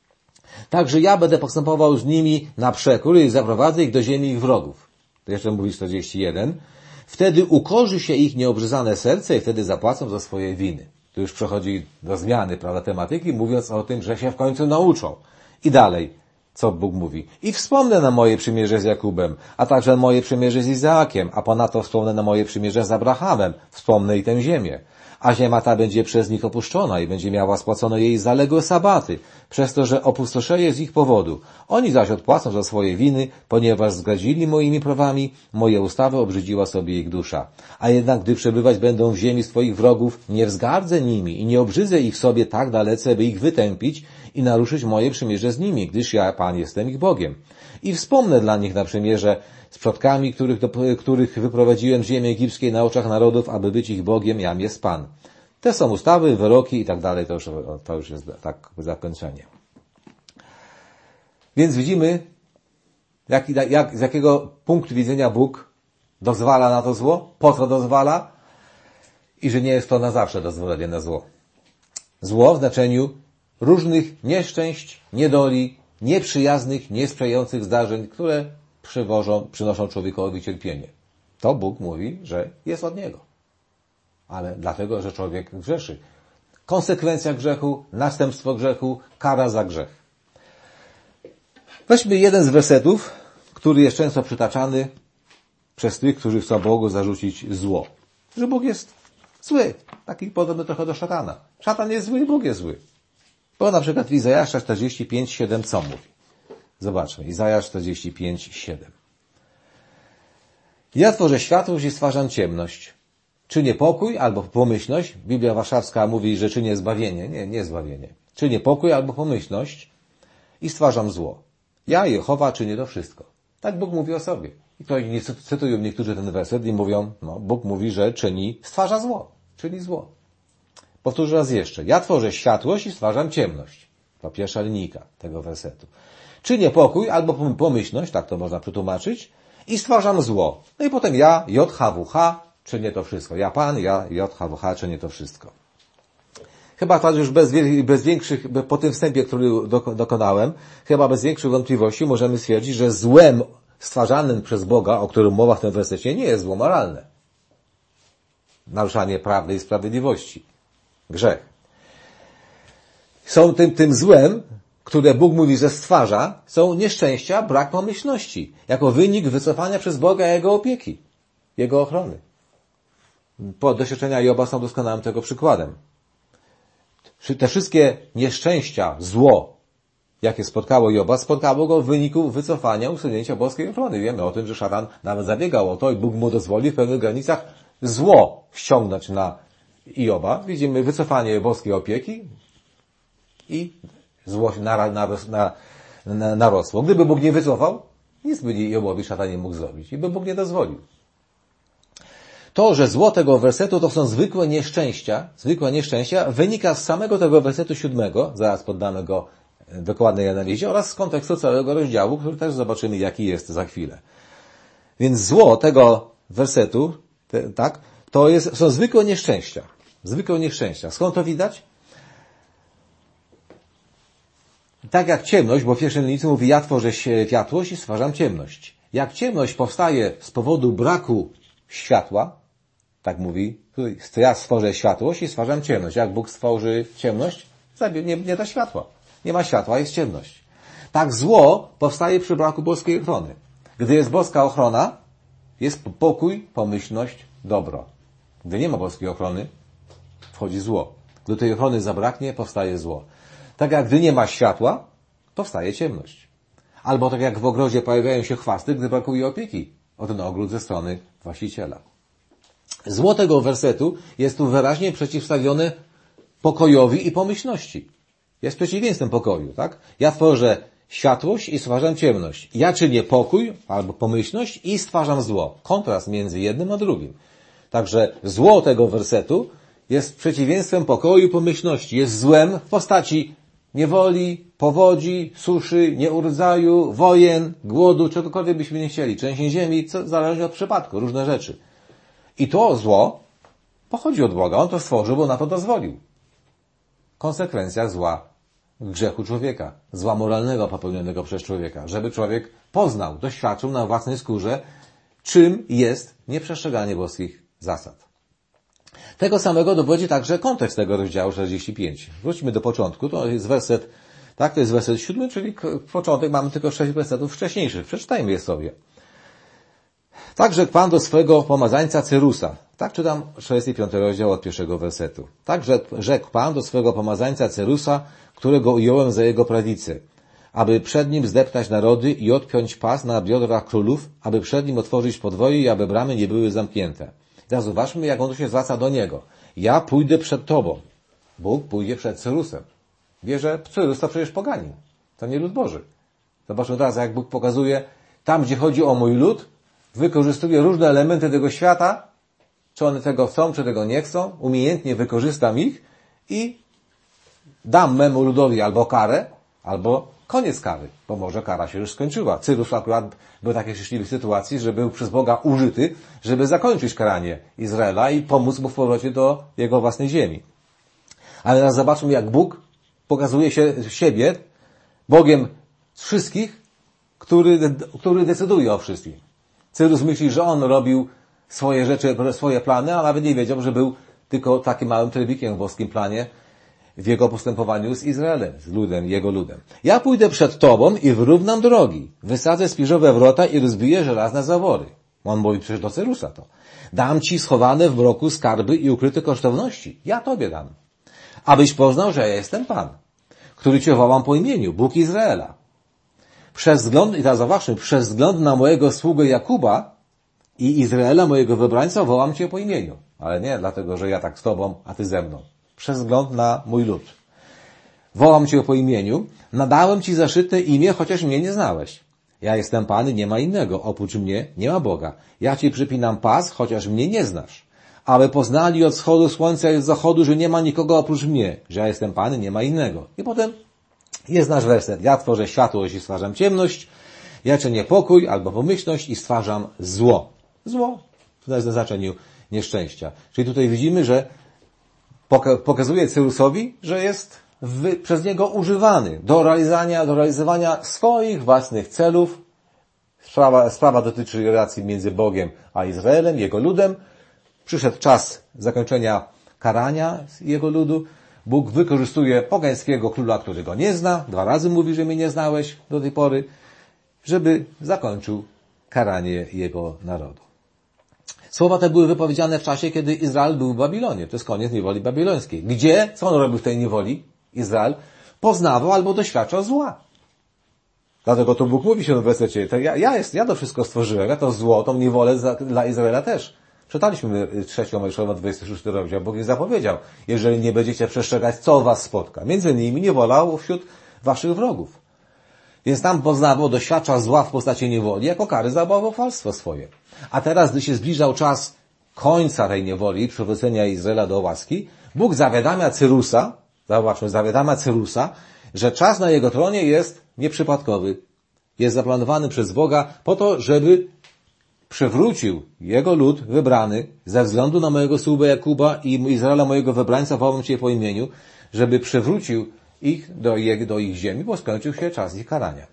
Także ja będę postępował z nimi na przekór i zaprowadzę ich do ziemi ich wrogów. To jeszcze mówi czterdzieści jeden. Wtedy ukorzy się ich nieobrzezane serce i wtedy zapłacą za swoje winy. Tu już przechodzi do zmiany, prawda, tematyki, mówiąc o tym, że się w końcu nauczą. I dalej. Co Bóg mówi? I wspomnę na moje przymierze z Jakubem, a także na moje przymierze z Izaakiem, a ponadto wspomnę na moje przymierze z Abrahamem, wspomnę i tę ziemię. A ziemia ta będzie przez nich opuszczona i będzie miała spłacone jej zaległe sabaty, przez to, że opustoszeje z ich powodu. Oni zaś odpłacą za swoje winy, ponieważ zgradzili moimi prawami, moje ustawy obrzydziła sobie ich dusza. A jednak gdy przebywać będą w ziemi swoich wrogów, nie wzgardzę nimi i nie obrzydzę ich sobie tak dalece, by ich wytępić i naruszyć moje przymierze z nimi, gdyż ja, Pan, jestem ich Bogiem. I wspomnę dla nich na przymierze z przodkami, których, do, których wyprowadziłem z ziemi egipskiej na oczach narodów, aby być ich Bogiem, jam jest Pan. Te są ustawy, wyroki i tak dalej, to już, to już jest tak zakończenie. Więc widzimy, jak, jak, z jakiego punktu widzenia Bóg dozwala na to zło, po co dozwala i że nie jest to na zawsze dozwolenie na zło. Zło w znaczeniu różnych nieszczęść, niedoli, nieprzyjaznych, niesprzyjających zdarzeń, które przywożą, przynoszą człowiekowi cierpienie. To Bóg mówi, że jest od Niego. Ale dlatego, że człowiek grzeszy. Konsekwencja grzechu, następstwo grzechu, kara za grzech. Weźmy jeden z wersetów, który jest często przytaczany przez tych, którzy chcą Bogu zarzucić zło. Że Bóg jest zły. Taki podobny trochę do szatana. Szatan jest zły i Bóg jest zły. Bo na przykład w Izajasza czterdzieści pięć, siedem co mówi? Zobaczmy. Izajasz czterdzieści pięć, siedem. Ja tworzę światłość i stwarzam ciemność. Czy nie pokój albo pomyślność? Biblia Warszawska mówi, że czy nie zbawienie? Nie, nie zbawienie. Czy nie pokój albo pomyślność? I stwarzam zło. Ja, Jehowa, czynię to wszystko. Tak Bóg mówi o sobie. I to cytują niektórzy ten werset i mówią, no, Bóg mówi, że czyni, stwarza zło. Czyni zło. Powtórzę raz jeszcze. Ja tworzę światłość i stwarzam ciemność. To pierwsza linijka tego wersetu. Czy nie pokój albo pomyślność, tak to można przetłumaczyć, i stwarzam zło. No i potem ja, J H W H, czynię to wszystko. Ja Pan, ja, J H W H, czynię to wszystko. Chyba tak już bez, bez większych, po tym wstępie, który dokonałem, chyba bez większych wątpliwości możemy stwierdzić, że złem stwarzanym przez Boga, o którym mowa w tym wersecie, nie jest zło moralne. Naruszanie prawdy i sprawiedliwości. Grzech. Są tym, tym złem, które Bóg mówi, że stwarza, są nieszczęścia, brak pomyślności, jako wynik wycofania przez Boga Jego opieki, Jego ochrony. Doświadczenia Joba są doskonałym tego przykładem. Te wszystkie nieszczęścia, zło, jakie spotkało Joba, spotkało go w wyniku wycofania, usunięcia boskiej ochrony. Wiemy o tym, że szatan nawet zabiegał o to i Bóg mu dozwoli w pewnych granicach zło ściągnąć na Joba. Widzimy wycofanie boskiej opieki i zło narosło. Gdyby Bóg nie wycofał, nic by Jobowi szatan nie mógł zrobić i by Bóg nie dozwolił. To, że zło tego wersetu to są zwykłe nieszczęścia, zwykłe nieszczęścia, wynika z samego tego wersetu siódmego, zaraz poddamy go dokładnej analizie, oraz z kontekstu całego rozdziału, który też zobaczymy, jaki jest za chwilę. Więc zło tego wersetu, te, tak, to jest, są zwykłe nieszczęścia. Zwykłe nieszczęścia. Skąd to widać? Tak jak ciemność, bo w pierwszej linijce mówi, ja tworzę światłość i stwarzam ciemność. Jak ciemność powstaje z powodu braku światła, tak mówi, ja stworzę światłość i stwarzam ciemność. Jak Bóg stworzy ciemność? Nie, nie da światła. Nie ma światła, jest ciemność. Tak zło powstaje przy braku boskiej ochrony. Gdy jest boska ochrona, jest pokój, pomyślność, dobro. Gdy nie ma boskiej ochrony, wchodzi zło. Gdy tej ochrony zabraknie, powstaje zło. Tak jak gdy nie ma światła, powstaje ciemność. Albo tak jak w ogrodzie pojawiają się chwasty, gdy brakuje opieki o ten ogród ze strony właściciela. Zło tego wersetu jest tu wyraźnie przeciwstawione pokojowi i pomyślności. Jest przeciwieństwem pokoju, tak? Ja tworzę światłość i stwarzam ciemność. Ja czynię pokój albo pomyślność i stwarzam zło. Kontrast między jednym a drugim. Także zło tego wersetu jest przeciwieństwem pokoju i pomyślności. Jest złem w postaci niewoli, powodzi, suszy, nieurodzaju, wojen, głodu, czegokolwiek byśmy nie chcieli. Trzęsień ziemi, co zależy od przypadku, różne rzeczy. I to zło pochodzi od Boga. On to stworzył, bo na to dozwolił. Konsekwencja zła grzechu człowieka. Zła moralnego popełnionego przez człowieka. Żeby człowiek poznał, doświadczył na własnej skórze, czym jest nieprzestrzeganie boskich zasad. Tego samego dowodzi także kontekst tego rozdziału czterdzieści pięć. Wróćmy do początku. To jest werset Tak, to jest werset siódmy, czyli początek, mamy tylko sześć wersetów wcześniejszych. Przeczytajmy je sobie. Tak rzekł Pan do swego pomazańca Cyrusa. Tak czytam trzydziesty piąty rozdział od pierwszego wersetu. Tak rzekł Pan do swego pomazańca Cyrusa, którego ująłem za jego prawicę, aby przed nim zdeptać narody i odpiąć pas na biodrach królów, aby przed nim otworzyć podwoje i aby bramy nie były zamknięte. Teraz zobaczmy, jak on tu się zwraca do niego. Ja pójdę przed tobą. Bóg pójdzie przed Cyrusem. Wie, że Cyrus to przecież poganin. To nie lud Boży. Zobaczmy teraz, jak Bóg pokazuje, tam gdzie chodzi o mój lud, wykorzystuje różne elementy tego świata, czy one tego chcą, czy tego nie chcą, umiejętnie wykorzystam ich i dam memu ludowi albo karę, albo koniec kary, bo może kara się już skończyła. Cyrus akurat był w takiej szczęśliwej sytuacji, że był przez Boga użyty, żeby zakończyć karanie Izraela i pomóc mu w powrocie do jego własnej ziemi. Ale teraz zobaczmy, jak Bóg pokazuje się siebie Bogiem wszystkich, który, który decyduje o wszystkim. Cyrus myśli, że on robił swoje rzeczy, swoje plany, a nawet nie wiedział, że był tylko takim małym trybikiem w boskim planie w jego postępowaniu z Izraelem, z ludem, jego ludem. Ja pójdę przed tobą i wyrównam drogi. Wysadzę spiżowe wrota i rozbiję żelazne zawory. On mówi przecież do Cyrusa to. Dam ci schowane w mroku skarby i ukryte kosztowności. Ja tobie dam. Abyś poznał, że ja jestem Pan, który cię wołam po imieniu, Bóg Izraela. Przez wzgląd, i teraz zauważmy, przez wzgląd na mojego sługę Jakuba i Izraela, mojego wybrańca, wołam cię po imieniu. Ale nie dlatego, że ja tak z tobą, a ty ze mną. Przez wzgląd na mój lud. Wołam cię po imieniu, nadałem ci zaszyte imię, chociaż mnie nie znałeś. Ja jestem Pan i nie ma innego. Oprócz mnie nie ma Boga. Ja ci przypinam pas, chociaż mnie nie znasz. Aby poznali od wschodu słońca i od zachodu, że nie ma nikogo oprócz mnie. Że ja jestem Pan i nie ma innego. I potem jest nasz werset. Ja tworzę światłość i stwarzam ciemność. Ja czynię pokój albo pomyślność i stwarzam zło. Zło w znaczeniu nieszczęścia. Czyli tutaj widzimy, że pokazuje Cyrusowi, że jest w, przez niego używany do realizowania, do realizowania swoich własnych celów. Sprawa, sprawa dotyczy relacji między Bogiem a Izraelem, jego ludem. Przyszedł czas zakończenia karania jego ludu. Bóg wykorzystuje pogańskiego króla, który go nie zna. Dwa razy mówi, że mnie nie znałeś do tej pory, żeby zakończył karanie jego narodu. Słowa te były wypowiedziane w czasie, kiedy Izrael był w Babilonie. To jest koniec niewoli babilońskiej. Gdzie? Co on robił w tej niewoli? Izrael poznawał albo doświadczał zła. Dlatego to Bóg mówi się w wersecie, to ja, ja, jest, ja to wszystko stworzyłem, ja to zło, tą niewolę za, dla Izraela też. Czytaliśmy trzecią Mojżeszową dwudziesty szósty rozdział. Bóg nie zapowiedział, jeżeli nie będziecie przestrzegać, co was spotka. Między innymi niewolał wśród waszych wrogów. Więc tam poznawał, doświadczał zła w postaci niewoli, jako kary za bałwochwalstwo swoje. A teraz, gdy się zbliżał czas końca tej niewoli, przywrócenia Izraela do łaski, Bóg zawiadamia Cyrusa, zauważmy, zawiadamia Cyrusa, że czas na jego tronie jest nieprzypadkowy. Jest zaplanowany przez Boga po to, żeby przywrócił jego lud wybrany ze względu na mojego sługę Jakuba i Izraela, mojego wybrańca, wołam cię po imieniu, żeby przywrócił ich do, ich do ich ziemi, bo skończył się czas ich karania.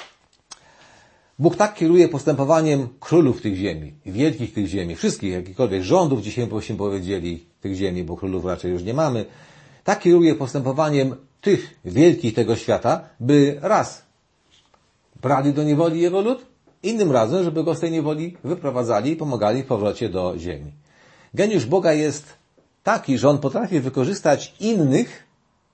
Bóg tak kieruje postępowaniem królów tych ziemi, wielkich tych ziemi, wszystkich jakichkolwiek rządów, dzisiaj byśmy powiedzieli tych ziemi, bo królów raczej już nie mamy. Tak kieruje postępowaniem tych wielkich tego świata, by raz brali do niewoli jego lud, innym razem, żeby go z tej niewoli wyprowadzali i pomagali w powrocie do ziemi. Geniusz Boga jest taki, że on potrafi wykorzystać innych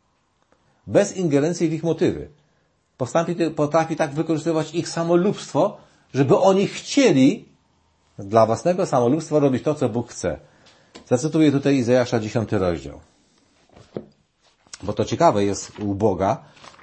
bez ingerencji w ich motywy. Potrafi, potrafi tak wykorzystywać ich samolubstwo, żeby oni chcieli dla własnego samolubstwa robić to, co Bóg chce. Zacytuję tutaj Izajasza dziesiąty rozdział. Bo to ciekawe jest u Boga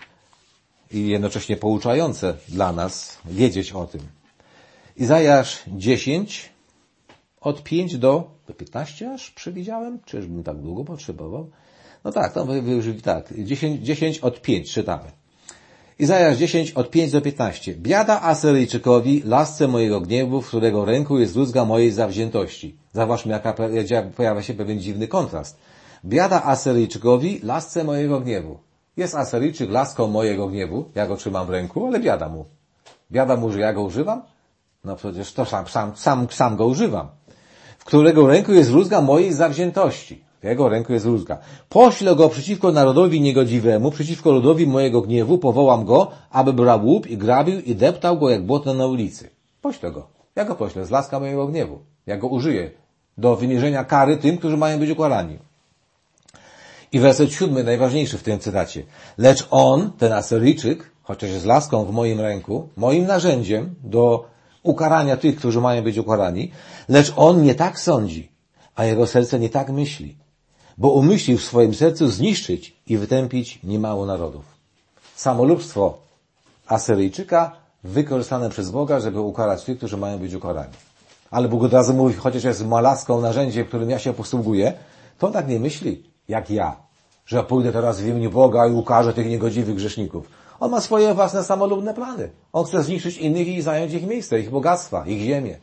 i jednocześnie pouczające dla nas wiedzieć o tym. Izajasz dziesięć, od pięć do piętnastu aż przewidziałem? Czyżbym tak długo potrzebował? No tak, to już tak. dziesięć od pięć czytamy. Izajasz dziesięć od pięć do piętnastu. Biada Asyryjczykowi, lasce mojego gniewu, w którego ręku jest rózga mojej zawziętości. Zauważmy, jaka pojawia się pewien dziwny kontrast. Biada Asyryjczykowi, lasce mojego gniewu. Jest Asyryjczyk laską mojego gniewu, ja go trzymam w ręku, ale biada mu. Biada mu, że ja go używam? No przecież to sam, sam, sam, sam go używam. W którego ręku jest rózga mojej zawziętości. Jego ręką jest ulga. Poślę go przeciwko narodowi niegodziwemu, przeciwko ludowi mojego gniewu, powołam go, aby brał łup i grabił i deptał go jak błotno na ulicy. Poślę go. Ja go poślę z laska mojego gniewu. Ja go użyję do wymierzenia kary tym, którzy mają być ukarani. I werset siódmy, najważniejszy w tym cytacie. Lecz on, ten Asyryjczyk, chociaż jest laską w moim ręku, moim narzędziem do ukarania tych, którzy mają być ukarani, lecz on nie tak sądzi, a jego serce nie tak myśli, bo umyślił w swoim sercu zniszczyć i wytępić niemało narodów. Samolubstwo Asyryjczyka wykorzystane przez Boga, żeby ukarać tych, którzy mają być ukarani. Ale Bóg od razu mówi, chociaż jest malaską narzędziem, którym ja się posługuję, to on tak nie myśli, jak ja, że ja pójdę teraz w imieniu Boga i ukażę tych niegodziwych grzeszników. On ma swoje własne samolubne plany. On chce zniszczyć innych i zająć ich miejsce, ich bogactwa, ich ziemię.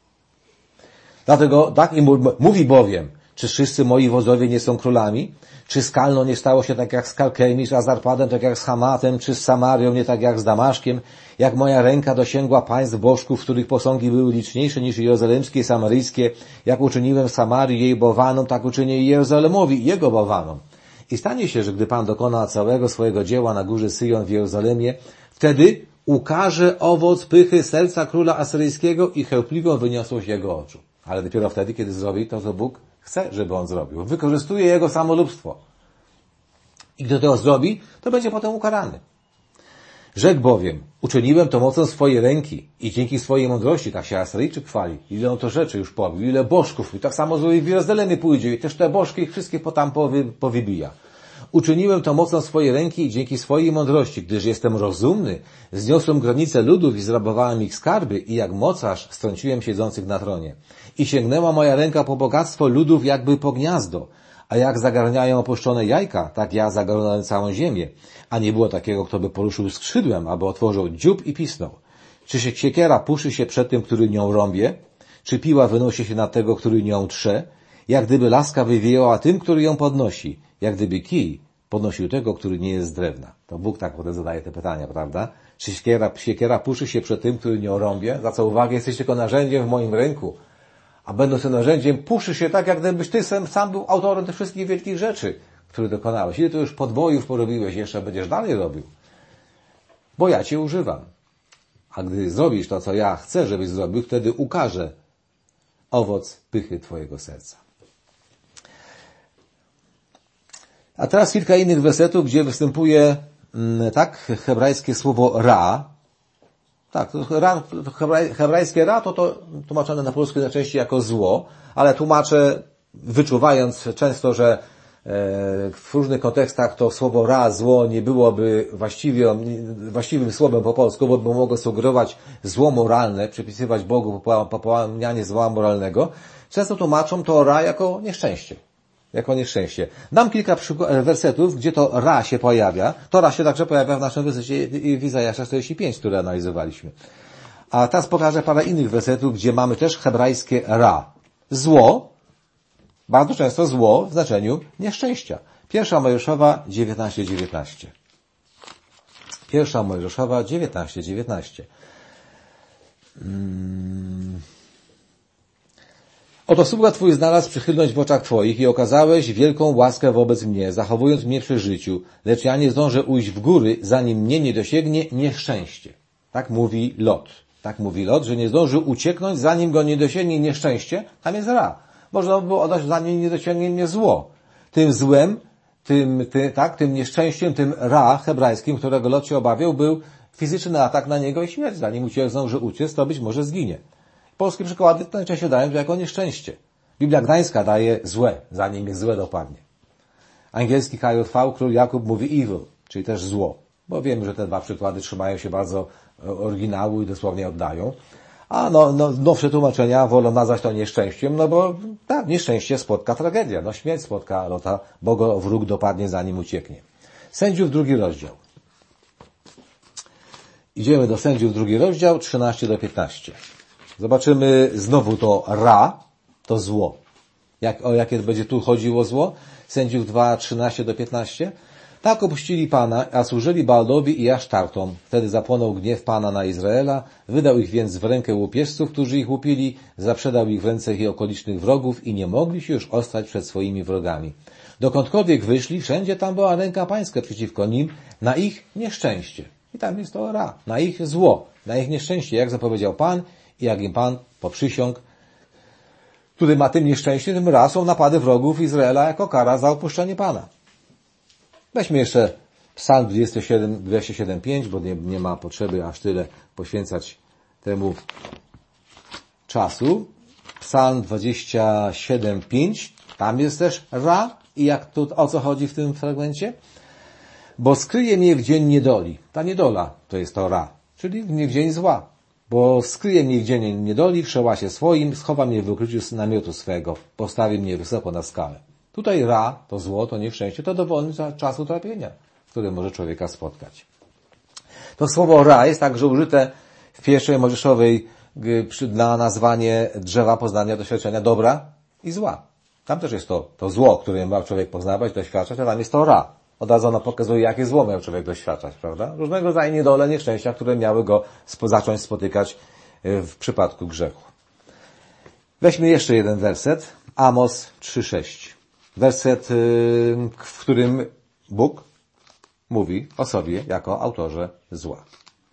Dlatego tak im mówi bowiem, czy wszyscy moi wodzowie nie są królami? Czy z Kalną nie stało się tak jak z Karkemisz, a z Arpadem tak jak z Hamatem, czy z Samarią nie tak jak z Damaszkiem? Jak moja ręka dosięgła państw bożków, których posągi były liczniejsze niż jerozolimskie i samaryjskie, jak uczyniłem Samarii jej bałwanom, tak uczynię i Jerozolimowi jego bałwanom. I stanie się, że gdy Pan dokona całego swojego dzieła na górze Syjon w Jerozolimie, wtedy ukaże owoc pychy serca króla asyryjskiego i chełpliwą wyniosłość jego oczu. Ale dopiero wtedy, kiedy zrobi to, co Bóg chce, żeby on zrobił. Wykorzystuje jego samolubstwo. I kto to zrobi, to będzie potem ukarany. Rzekł bowiem, uczyniłem to mocą swojej ręki i dzięki swojej mądrości, tak się Asyryjczyk chwali, ile on to rzeczy już pobił, ile bożków, i tak samo zrobi w Jerozolimie pójdzie i też te bożki ich wszystkie potam powy, powybija. Uczyniłem to mocą swojej ręki i dzięki swojej mądrości, gdyż jestem rozumny, zniosłem granice ludów i zrabowałem ich skarby i jak mocarz strąciłem siedzących na tronie. I sięgnęła moja ręka po bogactwo ludów jakby po gniazdo, a jak zagarniają opuszczone jajka, tak ja zagarnąłem całą ziemię, a nie było takiego, kto by poruszył skrzydłem, aby otworzył dziób i pisnął. Czy się siekiera puszy się przed tym, który nią rąbie? Czy piła wynosi się na tego, który nią trze? Jak gdyby laska wywijała tym, który ją podnosi, jak gdyby kij podnosił tego, który nie jest z drewna. To Bóg tak potem zadaje te pytania, prawda? Czy siekiera, siekiera puszy się przed tym, który nią rąbie? Za co uwagę, jesteś tylko narzędziem w moim ręku. A będąc tym narzędziem, puszy się tak, jak gdybyś ty sam, sam był autorem tych wszystkich wielkich rzeczy, które dokonałeś. Ile to już podbojów porobiłeś, jeszcze będziesz dalej robił. Bo ja cię używam. A gdy zrobisz to, co ja chcę, żebyś zrobił, wtedy ukażę owoc pychy twojego serca. A teraz kilka innych wersetów, gdzie występuje tak hebrajskie słowo ra. Tak, to ra, hebrajskie ra to, to tłumaczone na polsku najczęściej jako zło, ale tłumaczę, wyczuwając często, że w różnych kontekstach to słowo ra, zło nie byłoby właściwie, właściwym słowem po polsku, bo by mogło sugerować zło moralne, przypisywać Bogu popełnianie zła moralnego. Często tłumaczą to ra jako nieszczęście. Jako nieszczęście. Dam kilka wersetów, gdzie to ra się pojawia. To ra się także pojawia w naszym wersecie w Izajasza czterdzieści pięć, który analizowaliśmy. A teraz pokażę parę innych wersetów, gdzie mamy też hebrajskie ra. Zło, bardzo często zło w znaczeniu nieszczęścia. Pierwsza Mojżeszowa dziewiętnaście dziewiętnaście. Pierwsza Mojżeszowa dziewiętnaście dziewiętnaście. Hmm. Oto sługa Twój znalazł przychylność w oczach Twoich i okazałeś wielką łaskę wobec mnie, zachowując mnie przy życiu, lecz ja nie zdążę ujść w góry, zanim mnie nie dosięgnie nieszczęście. Tak mówi Lot. Tak mówi Lot, że nie zdąży ucieknąć, zanim go nie dosięgnie nieszczęście. Tam jest ra. Można by było oddać, zanim nie dosięgnie mnie zło. Tym złem, tym, ty, tak, tym nieszczęściem, tym ra hebrajskim, którego Lot się obawiał, był fizyczny atak na niego i śmierć. Zanim uciek, zdąży uciec, to być może zginie. Polskie przykłady to najczęściej dają to jako nieszczęście. Biblia Gdańska daje złe, zanim jest złe dopadnie. Angielski K J V, król Jakub mówi evil, czyli też zło. Bo wiemy, że te dwa przykłady trzymają się bardzo oryginału i dosłownie oddają. A no, no, nowsze tłumaczenia wolą nazwać to nieszczęściem, no bo tak, nieszczęście spotka tragedia. No śmierć spotka Lota, bo go wróg dopadnie, zanim ucieknie. Sędziów, drugi rozdział. Idziemy do Sędziów, drugi rozdział, trzynaście do piętnaście. Zobaczymy znowu to ra, to zło. Jak, o jakie będzie tu chodziło zło? Sędziów dwa, trzynaście do piętnaście. Tak opuścili Pana, a służyli Baalowi i Asztartom. Wtedy zapłonął gniew Pana na Izraela, wydał ich więc w rękę łupieżców, którzy ich łupili, zaprzedał ich w ręce ich okolicznych wrogów i nie mogli się już ostać przed swoimi wrogami. Dokądkolwiek wyszli, wszędzie tam była ręka pańska przeciwko nim, na ich nieszczęście. I tam jest to ra, na ich zło, na ich nieszczęście, jak zapowiedział Pan i jak im Pan poprzysiągł, który ma tym nieszczęście, tym raz są napady wrogów Izraela jako kara za opuszczenie Pana. Weźmy jeszcze Psalm dwadzieścia siedem, dwadzieścia siedem pięć, bo nie, nie ma potrzeby aż tyle poświęcać temu czasu. Psalm dwadzieścia siedem pięć, tam jest też ra i jak tu, o co chodzi w tym fragmencie? Bo skryje mnie w dzień niedoli. Ta niedola to jest to ra, czyli w dzień zła. Bo skryje mnie w dzień niedoli, w szełasie swoim, schowa mnie w ukryciu z namiotu swego, postawi mnie wysoko na skałę. Tutaj ra, to zło, to nieszczęście, to dowolny czas utrapienia, który może człowieka spotkać. To słowo ra jest także użyte w pierwszej Mojżeszowej na nazwanie drzewa poznania, doświadczenia dobra i zła. Tam też jest to, to zło, które ma człowiek poznawać, doświadczać, a tam jest to ra. Od razu ono pokazuje, jakie zło miał człowiek doświadczać, prawda? Różnego rodzaju niedole, nieszczęścia, które miały go spo, zacząć spotykać w przypadku grzechu. Weźmy jeszcze jeden werset. Amos trzy sześć. Werset, w którym Bóg mówi o sobie jako autorze zła.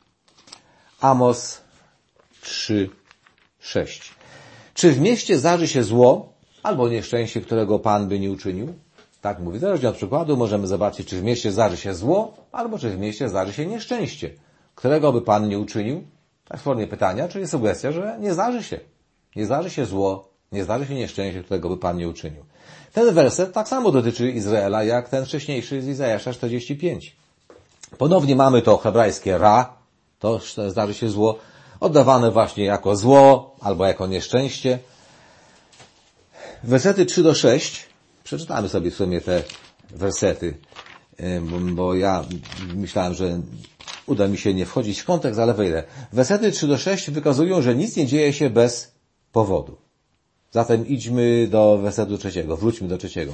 Amos trzy sześć. Czy w mieście zdarzy się zło, albo nieszczęście, którego Pan by nie uczynił? Tak mówi. Zależnie od przykładu możemy zobaczyć, czy w mieście zdarzy się zło, albo czy w mieście zdarzy się nieszczęście, którego by Pan nie uczynił. Tak w formie pytania, czyli sugestia, że nie zdarzy się. Nie zdarzy się zło, nie zdarzy się nieszczęście, którego by Pan nie uczynił. Ten werset tak samo dotyczy Izraela, jak ten wcześniejszy z Izajasza czterdzieści pięć. Ponownie mamy to hebrajskie ra, to zdarzy się zło, oddawane właśnie jako zło, albo jako nieszczęście. Wersety trzy do sześciu, przeczytamy sobie w sumie te wersety, bo ja myślałem, że uda mi się nie wchodzić w kontekst, ale wejdę. Wersety trzy do sześciu wykazują, że nic nie dzieje się bez powodu. Zatem idźmy do wersetu trzeciego, wróćmy do trzeciego.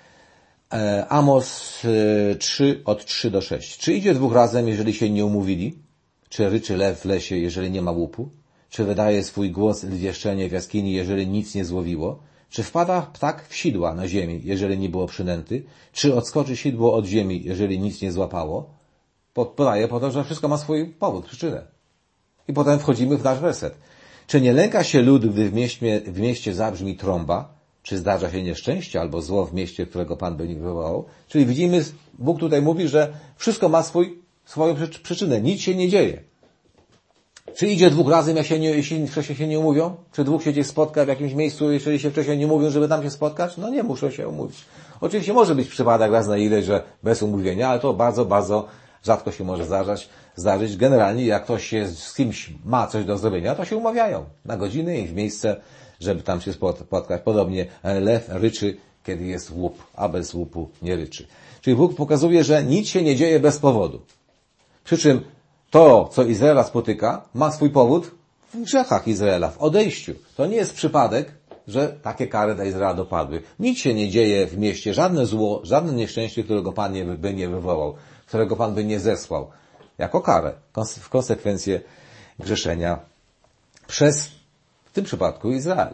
Amos trzy, od trzy do sześciu. Czy idzie dwóch razem, jeżeli się nie umówili? Czy ryczy lew w lesie, jeżeli nie ma łupu? Czy wydaje swój głos lwieszczenie w jaskini, jeżeli nic nie złowiło? Czy wpada ptak w sidła na ziemi, jeżeli nie było przynęty? Czy odskoczy sidło od ziemi, jeżeli nic nie złapało? Podaje po to, że wszystko ma swój powód, przyczynę. I potem wchodzimy w nasz werset. Czy nie lęka się lud, gdy w mieście, w mieście zabrzmi trąba? Czy zdarza się nieszczęście albo zło w mieście, którego Pan by nie wywołał? Czyli widzimy, Bóg tutaj mówi, że wszystko ma swój, swoją przyczynę. Nic się nie dzieje. Czy idzie dwóch razem, jak się nie, jeśli wcześniej się nie umówią? Czy dwóch się gdzieś spotka w jakimś miejscu, jeżeli się wcześniej nie mówią, żeby tam się spotkać? No nie, muszą się umówić. Oczywiście może być przypadek raz na ileś, że bez umówienia, ale to bardzo, bardzo rzadko się może zdarzać. zdarzyć. Generalnie jak ktoś się z kimś ma coś do zrobienia, to się umawiają na godzinę i w miejsce, żeby tam się spotkać. Podobnie lew ryczy, kiedy jest łup, a bez łupu nie ryczy. Czyli Bóg pokazuje, że nic się nie dzieje bez powodu. Przy czym to, co Izraela spotyka, ma swój powód w grzechach Izraela, w odejściu. To nie jest przypadek, że takie kary dla Izraela dopadły. Nic się nie dzieje w mieście, żadne zło, żadne nieszczęście, którego Pan nie, by nie wywołał, którego Pan by nie zesłał, jako karę, w konsekwencję grzeszenia przez, w tym przypadku, Izrael.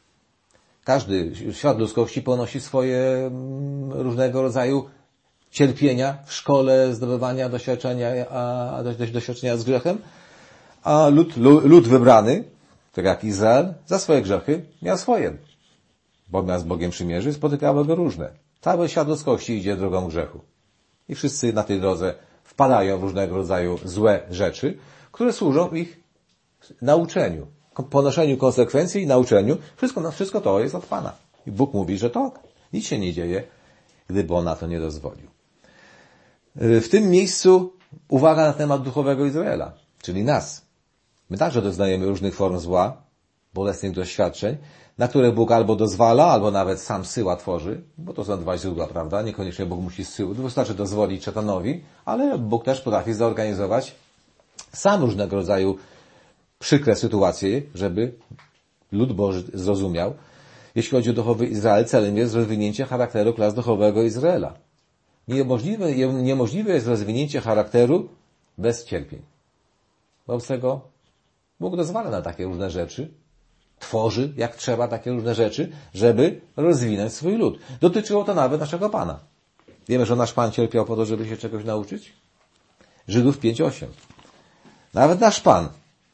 Każdy świat ludzkości ponosi swoje różnego rodzaju cierpienia w szkole zdobywania doświadczenia, a, doświadczenia z grzechem, a lud, lud wybrany, tak jak Izrael, za swoje grzechy miał swoje. Bo miał z Bogiem przymierzy, spotykały go różne. Cały świat ludzkości idzie drogą grzechu. I wszyscy na tej drodze wpadają w różnego rodzaju złe rzeczy, które służą ich nauczeniu, ponoszeniu konsekwencji i nauczeniu. Wszystko, wszystko to jest od Pana. I Bóg mówi, że to nic się nie dzieje, gdyby On na to nie dozwolił. W tym miejscu uwaga na temat duchowego Izraela, czyli nas. My także doznajemy różnych form zła, bolesnych doświadczeń, na które Bóg albo dozwala, albo nawet sam syła tworzy, bo to są dwa źródła, prawda? Niekoniecznie Bóg musi syłać, wystarczy dozwolić szatanowi, ale Bóg też potrafi zorganizować sam różnego rodzaju przykre sytuacje, żeby lud Boży zrozumiał. Jeśli chodzi o duchowy Izrael, celem jest rozwinięcie charakteru klas duchowego Izraela. Niemożliwe, niemożliwe jest rozwinięcie charakteru bez cierpień. Wobec tego Bóg dozwala na takie różne rzeczy, tworzy jak trzeba takie różne rzeczy, żeby rozwinąć swój lud. Dotyczyło to nawet naszego Pana. Wiemy, że nasz Pan cierpiał po to, żeby się czegoś nauczyć? Żydów pięć osiem. Nawet nasz Pan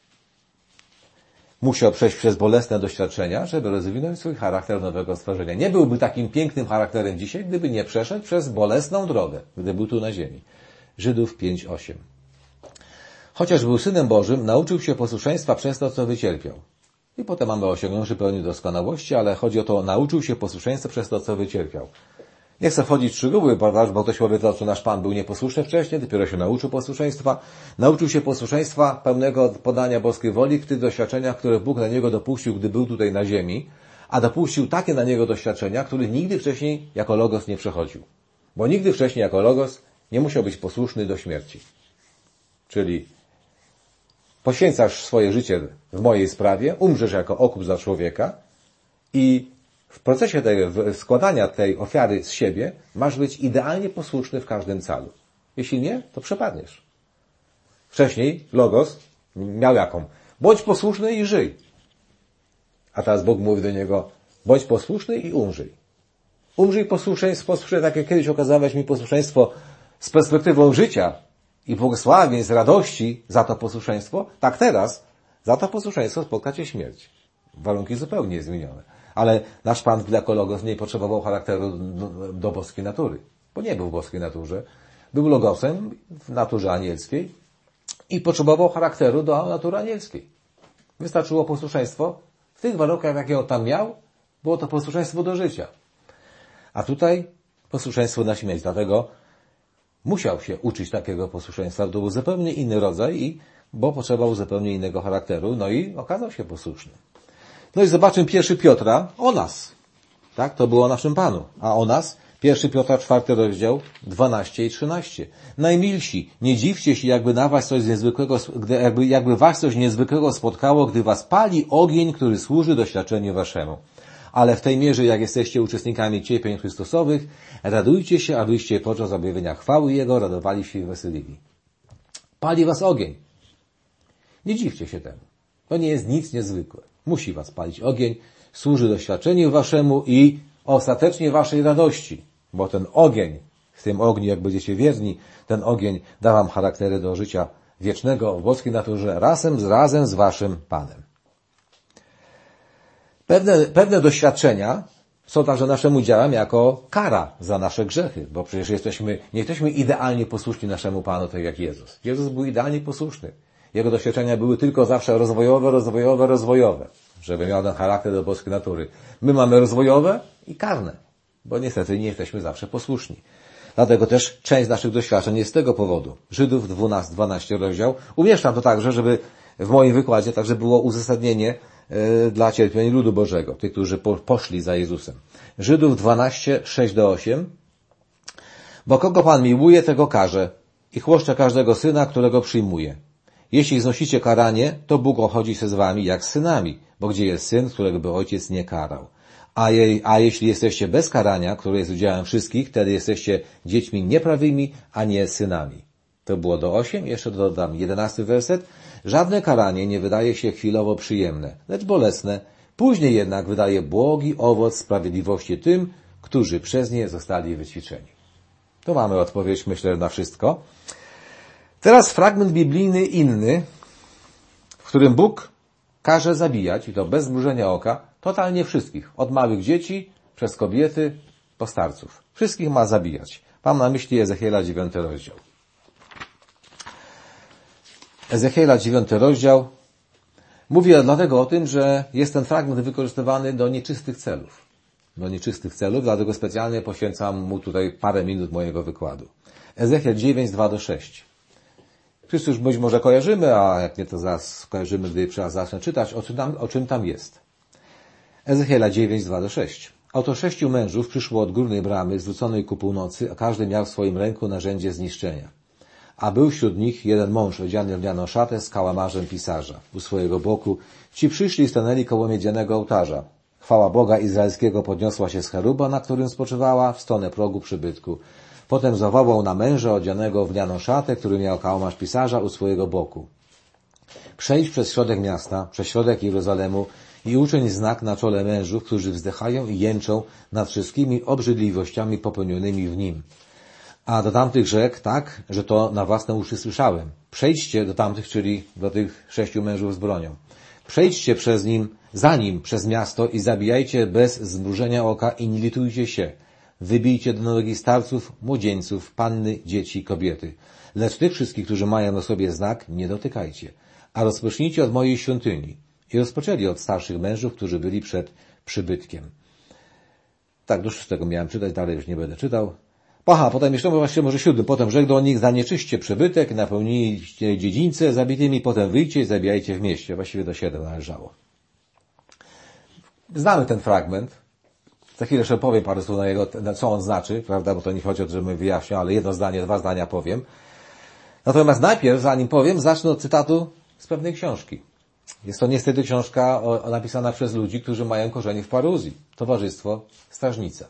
musiał przejść przez bolesne doświadczenia, żeby rozwinąć swój charakter nowego stworzenia. Nie byłby takim pięknym charakterem dzisiaj, gdyby nie przeszedł przez bolesną drogę, gdy był tu na ziemi. Żydów pięć osiem. Chociaż był Synem Bożym, nauczył się posłuszeństwa przez to, co wycierpiał. I potem mamy osiągnąwszy pełnię doskonałości, ale chodzi o to, nauczył się posłuszeństwa przez to, co wycierpiał. Nie chcę wchodzić w szczegóły, bo ktoś powie to, że nasz Pan był nieposłuszny wcześniej, dopiero się nauczył posłuszeństwa. Nauczył się posłuszeństwa pełnego podania boskiej woli w tych doświadczeniach, które Bóg na niego dopuścił, gdy był tutaj na ziemi, a dopuścił takie na niego doświadczenia, których nigdy wcześniej jako Logos nie przechodził. Bo nigdy wcześniej jako Logos nie musiał być posłuszny do śmierci. Czyli poświęcasz swoje życie w mojej sprawie, umrzesz jako okup za człowieka i w procesie tej, składania tej ofiary z siebie masz być idealnie posłuszny w każdym calu. Jeśli nie, to przepadniesz. Wcześniej Logos miał jaką? Bądź posłuszny i żyj. A teraz Bóg mówi do niego, bądź posłuszny i umrzyj. Umrzyj posłuszeństwo, posłuszeństwo, tak jak kiedyś okazałeś mi posłuszeństwo z perspektywą życia i błogosławień, z radości za to posłuszeństwo, tak teraz za to posłuszeństwo spotka cię śmierć. Warunki zupełnie zmienione. Ale nasz Pan jako Logos nie potrzebował charakteru do, do boskiej natury, bo nie był w boskiej naturze. Był Logosem w naturze anielskiej i potrzebował charakteru do natury anielskiej. Wystarczyło posłuszeństwo w tych warunkach, jakie on tam miał, było to posłuszeństwo do życia. A tutaj posłuszeństwo na śmierć. Dlatego musiał się uczyć takiego posłuszeństwa. To był zupełnie inny rodzaj, i, bo potrzebował zupełnie innego charakteru, no i okazał się posłuszny. No i zobaczmy pierwszy Piotra o nas. Tak? To było o naszym Panu. A o nas? pierwszy Piotra, czwarty rozdział, dwanaście i trzynaście. Najmilsi, nie dziwcie się, jakby na was coś niezwykłego, jakby, jakby was coś niezwykłego spotkało, gdy was pali ogień, który służy doświadczeniu waszemu. Ale w tej mierze, jak jesteście uczestnikami cierpień Chrystusowych, radujcie się, abyście podczas objawienia chwały Jego radowali się i weselili. Pali was ogień. Nie dziwcie się temu. To nie jest nic niezwykłe. Musi was palić ogień, służy doświadczeniu waszemu i ostatecznie waszej radości. Bo ten ogień, w tym ogniu, jak będziecie wierni, ten ogień da wam charaktery do życia wiecznego w boskiej naturze razem z, razem z waszym Panem. Pewne, pewne doświadczenia są także naszym udziałem jako kara za nasze grzechy, bo przecież jesteśmy, nie jesteśmy idealnie posłuszni naszemu Panu, tak jak Jezus. Jezus był idealnie posłuszny. Jego doświadczenia były tylko zawsze rozwojowe, rozwojowe, rozwojowe, żeby miał ten charakter do boskiej natury. My mamy rozwojowe i karne, bo niestety nie jesteśmy zawsze posłuszni. Dlatego też część naszych doświadczeń jest z tego powodu. Żydów dwunasty, dwunasty rozdział. Umieszczam to także, żeby w moim wykładzie także było uzasadnienie y, dla cierpień ludu Bożego, tych, którzy po, poszli za Jezusem. Żydów dwanaście, sześć do ósmego. Bo kogo Pan miłuje, tego karze i chłoszcze każdego syna, którego przyjmuje. Jeśli znosicie karanie, to Bóg ochodzi się z wami jak z synami, bo gdzie jest syn, którego by ojciec nie karał. A, je, a jeśli jesteście bez karania, które jest udziałem wszystkich, wtedy jesteście dziećmi nieprawymi, a nie synami. To było do osiem, jeszcze dodam jedenasty werset. Żadne karanie nie wydaje się chwilowo przyjemne, lecz bolesne. Później jednak wydaje błogi owoc sprawiedliwości tym, którzy przez nie zostali wyćwiczeni. To mamy odpowiedź, myślę, na wszystko. Teraz fragment biblijny inny, w którym Bóg każe zabijać, i to bez zmrużenia oka, totalnie wszystkich. Od małych dzieci, przez kobiety, po starców. Wszystkich ma zabijać. Mam na myśli Ezechiela dziewiąty rozdział. Ezechiela dziewiąty rozdział. Mówię dlatego o tym, że jest ten fragment wykorzystywany do nieczystych celów. Do nieczystych celów, dlatego specjalnie poświęcam mu tutaj parę minut mojego wykładu. Ezechiel dziewięć, dwa do sześciu. Wszyscy już być może kojarzymy, a jak nie to zaraz kojarzymy, gdy trzeba zacznę czytać, o czym tam, o czym tam jest. Ezechiela dziewięć, dwa do sześciu. Oto sześciu mężów przyszło od górnej bramy, zwróconej ku północy, a każdy miał w swoim ręku narzędzie zniszczenia. A był wśród nich jeden mąż odziany w lnianą szatę z kałamarzem pisarza. U swojego boku ci przyszli i stanęli koło miedzianego ołtarza. Chwała Boga Izraelskiego podniosła się z cheruba, na którym spoczywała, w stronę progu przybytku. Potem zawołał na męża odzianego w lnianą szatę, który miał kałamarz pisarza u swojego boku. Przejdź przez środek miasta, przez środek Jerozolemu i uczyń znak na czole mężów, którzy wzdychają i jęczą nad wszystkimi obrzydliwościami popełnionymi w nim. A do tamtych rzekł tak, że to na własne uszy słyszałem. Przejdźcie do tamtych, czyli do tych sześciu mężów z bronią. Przejdźcie przez nim, za nim przez miasto i zabijajcie bez zmrużenia oka i nie litujcie się. Wybijcie do nogi starców, młodzieńców, panny, dzieci, kobiety. Lecz tych wszystkich, którzy mają na sobie znak, nie dotykajcie. A rozpocznijcie od mojej świątyni. I rozpoczęli od starszych mężów, którzy byli przed przybytkiem. Tak, do szóstego miałem czytać, dalej już nie będę czytał. Aha, potem jeszcze właśnie może siódmy. Potem rzekł do nich, zanieczyście przybytek, napełnijcie dziedzińce zabitymi, potem wyjdźcie i zabijajcie w mieście. Właściwie do siedem należało. Znamy ten fragment. Za chwilę jeszcze powiem parę słów na jego, na co on znaczy, prawda, bo to nie chodzi o to, żebym wyjaśniał, ale jedno zdanie, dwa zdania powiem. Natomiast najpierw, zanim powiem, zacznę od cytatu z pewnej książki. Jest to niestety książka o, o, napisana przez ludzi, którzy mają korzenie w paruzji. Towarzystwo Strażnica.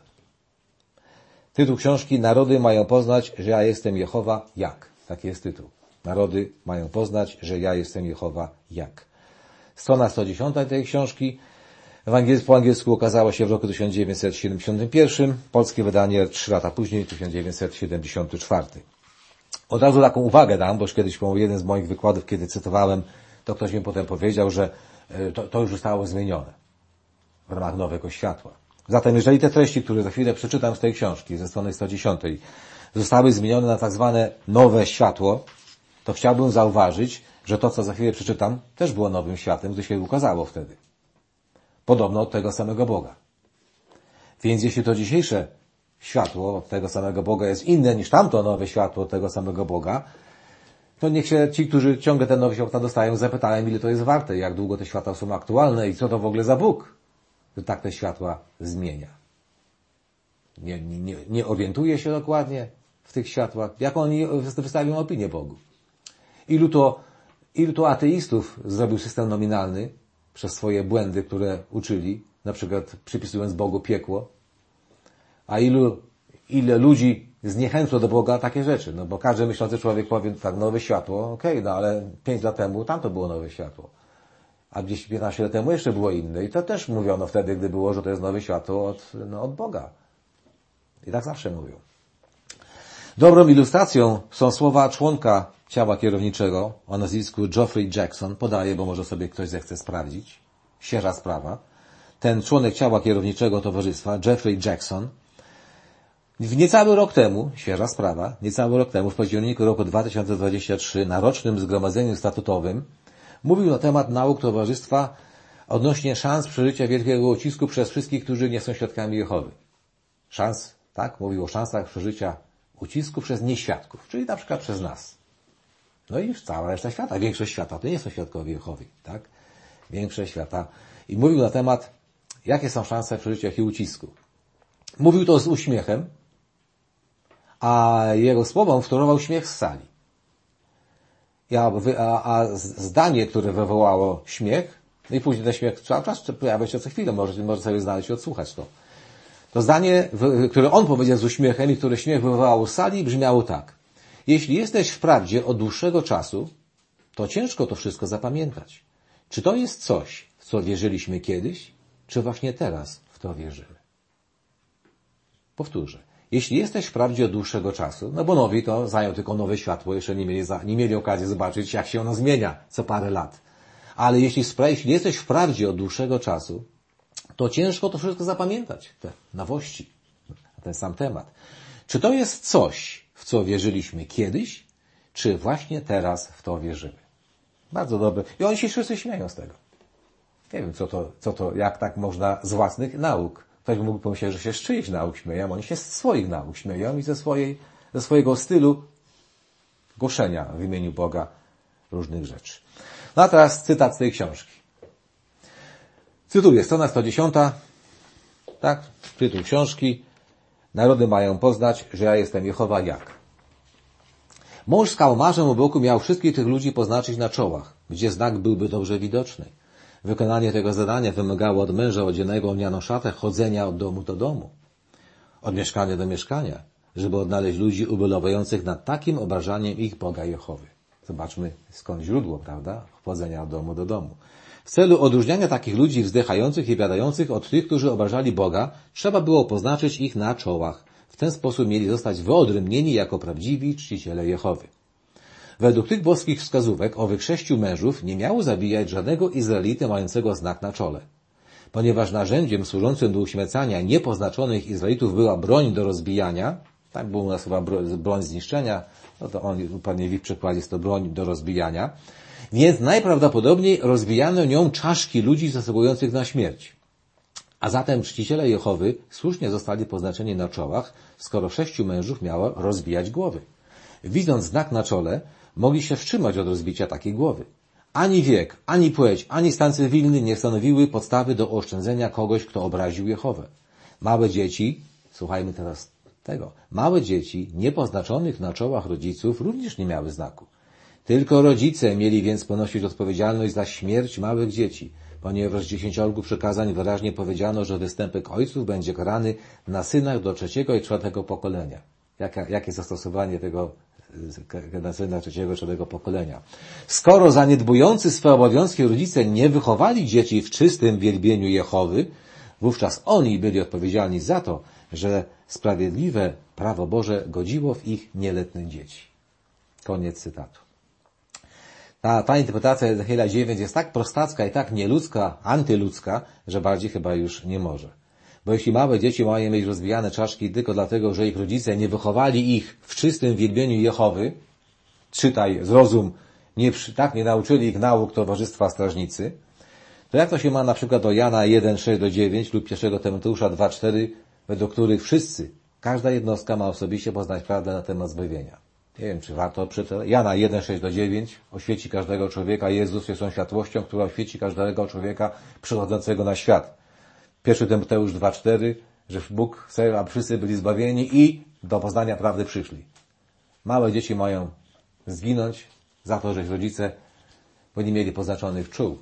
Tytuł książki Narody mają poznać, że ja jestem Jehowa jak. Taki jest tytuł. Narody mają poznać, że ja jestem Jehowa jak. Strona sto dziesięć tej książki w angiels- po angielsku ukazała się w roku tysiąc dziewięćset siedemdziesiątym pierwszym. Polskie wydanie trzy lata później, tysiąc dziewięćset siedemdziesiąty czwarty. Od razu taką uwagę dam, bo już kiedyś po jeden z moich wykładów, kiedy cytowałem, to ktoś mi potem powiedział, że to, to już zostało zmienione w ramach Nowego Światła. Zatem jeżeli te treści, które za chwilę przeczytam z tej książki, ze strony sto dziesięć, zostały zmienione na tak zwane Nowe Światło, to chciałbym zauważyć, że to, co za chwilę przeczytam, też było Nowym Światem, gdy się ukazało wtedy. Podobno od tego samego Boga. Więc jeśli to dzisiejsze światło od tego samego Boga jest inne niż tamto nowe światło od tego samego Boga, to niech się ci, którzy ciągle te nowe światła dostają, zapytają, ile to jest warte, jak długo te światła są aktualne i co to w ogóle za Bóg, że tak te światła zmienia. Nie, nie, nie orientuje się dokładnie w tych światłach, jak oni wystawią opinię Bogu. Ilu to, ilu to ateistów zrobił system nominalny przez swoje błędy, które uczyli, na przykład przypisując Bogu piekło, a ilu, ile ludzi zniechęcło do Boga takie rzeczy. No bo każdy myślący człowiek powie, tak, nowe światło, okej, okay, no ale pięć lat temu tamto było nowe światło. A gdzieś piętnaście lat temu jeszcze było inne. I to też mówiono wtedy, gdy było, że to jest nowe światło od, no, od Boga. I tak zawsze mówią. Dobrą ilustracją są słowa członka ciała kierowniczego o nazwisku Geoffrey Jackson. Podaję, bo może sobie ktoś zechce sprawdzić. Świeża sprawa. Ten członek ciała kierowniczego towarzystwa, Geoffrey Jackson, w niecały rok temu, świeża sprawa, niecały rok temu, w październiku roku dwa tysiące dwudziestego trzeciego, na rocznym zgromadzeniu statutowym, mówił na temat nauk towarzystwa odnośnie szans przeżycia wielkiego ucisku przez wszystkich, którzy nie są świadkami Jehowy. Szans, tak? Mówił o szansach przeżycia ucisku przez nieświadków, czyli na przykład przez nas. No i już cała reszta świata, większość świata to nie są świadkowie Jehowy, tak? Większość świata. I mówił na temat, jakie są szanse przeżycia ich ucisku. Mówił to z uśmiechem, a jego słowom wtórował śmiech z sali. Ja, a, a zdanie, które wywołało śmiech, no i później ten śmiech cały czas pojawia się co chwilę, może, może sobie znaleźć i odsłuchać to. To zdanie, które on powiedział z uśmiechem i które śmiech wywołało z sali, brzmiało tak. Jeśli jesteś wprawdzie od dłuższego czasu, to ciężko to wszystko zapamiętać. Czy to jest coś, w co wierzyliśmy kiedyś, czy właśnie teraz w to wierzymy? Powtórzę. Jeśli jesteś wprawdzie od dłuższego czasu, no bo nowi to znają tylko nowe światło, jeszcze nie mieli, za, nie mieli okazji zobaczyć, jak się ono zmienia co parę lat. Ale jeśli, jeśli jesteś wprawdzie od dłuższego czasu, to ciężko to wszystko zapamiętać, te nowości, na ten sam temat. Czy to jest coś, w co wierzyliśmy kiedyś, czy właśnie teraz w to wierzymy? Bardzo dobre. I oni się wszyscy śmieją z tego. Nie wiem, co to, co to, jak tak można z własnych nauk. Ktoś by mógł pomyśleć, że się z czyichś nauk śmieją, oni się z swoich nauk śmieją i ze, swojej, ze swojego stylu głoszenia w imieniu Boga różnych rzeczy. No a teraz cytat z tej książki. Cytuję, strona sto dziesięć, tak, tytuł książki. Narody mają poznać, że ja jestem Jehowa jak. Mąż z kałamurzem u boku miał wszystkich tych ludzi poznaczyć na czołach, gdzie znak byłby dobrze widoczny. Wykonanie tego zadania wymagało od męża odzianego w lnianą szatę chodzenia od domu do domu, od mieszkania do mieszkania, żeby odnaleźć ludzi ubolewających nad takim obrażaniem ich Boga Jehowy. Zobaczmy skąd źródło, prawda? Wchodzenia od domu do domu. W celu odróżniania takich ludzi wzdychających i biadających od tych, którzy obrażali Boga, trzeba było poznaczyć ich na czołach. W ten sposób mieli zostać wyodrębnieni jako prawdziwi czciciele Jehowy. Według tych boskich wskazówek owych sześciu mężów nie miało zabijać żadnego Izraelity mającego znak na czole. Ponieważ narzędziem służącym do uśmiercania niepoznaczonych Izraelitów była broń do rozbijania, tak było u nas chyba broń zniszczenia, no to on, pewnie w ich przykładzie jest to broń do rozbijania, więc najprawdopodobniej rozbijano nią czaszki ludzi zasługujących na śmierć. A zatem czciciele Jehowy słusznie zostali poznaczeni na czołach, skoro sześciu mężów miało rozbijać głowy. Widząc znak na czole, mogli się wstrzymać od rozbicia takiej głowy. Ani wiek, ani płeć, ani stan cywilny nie stanowiły podstawy do oszczędzenia kogoś, kto obraził Jehowę. Małe dzieci, słuchajmy teraz tego, małe dzieci niepoznaczonych na czołach rodziców również nie miały znaku. Tylko rodzice mieli więc ponosić odpowiedzialność za śmierć małych dzieci, ponieważ w dziesięciorgu przykazań wyraźnie powiedziano, że występek ojców będzie karany na synach do trzeciego i czwartego pokolenia. Jaka, jakie zastosowanie tego na synach trzeciego i czwartego pokolenia? Skoro zaniedbujący swe obowiązki rodzice nie wychowali dzieci w czystym wielbieniu Jehowy, wówczas oni byli odpowiedzialni za to, że sprawiedliwe prawo Boże godziło w ich nieletnie dzieci. Koniec cytatu. Ta, ta interpretacja Ezechiela dziewięć jest tak prostacka i tak nieludzka, antyludzka, że bardziej chyba już nie może. Bo jeśli małe dzieci mają mieć rozbijane czaszki tylko dlatego, że ich rodzice nie wychowali ich w czystym wielbieniu Jehowy, czytaj, zrozum, nie, tak, nie nauczyli ich nauk Towarzystwa Strażnicy, to jak to się ma na przykład do Jana jeden, sześć do dziewięć lub pierwszego Tymoteusza dwa, cztery, według których wszyscy, każda jednostka ma osobiście poznać prawdę na temat zbawienia. Nie wiem, czy warto przeczytać. Jana jeden, sześć do dziewięć oświeci każdego człowieka. Jezus jest tą światłością, która oświeci każdego człowieka przychodzącego na świat. Pierwszy Tymoteusz dwa, cztery, że Bóg chce, aby wszyscy byli zbawieni i do poznania prawdy przyszli. Małe dzieci mają zginąć za to, że ich rodzice bo nie mieli poznaczonych czuł.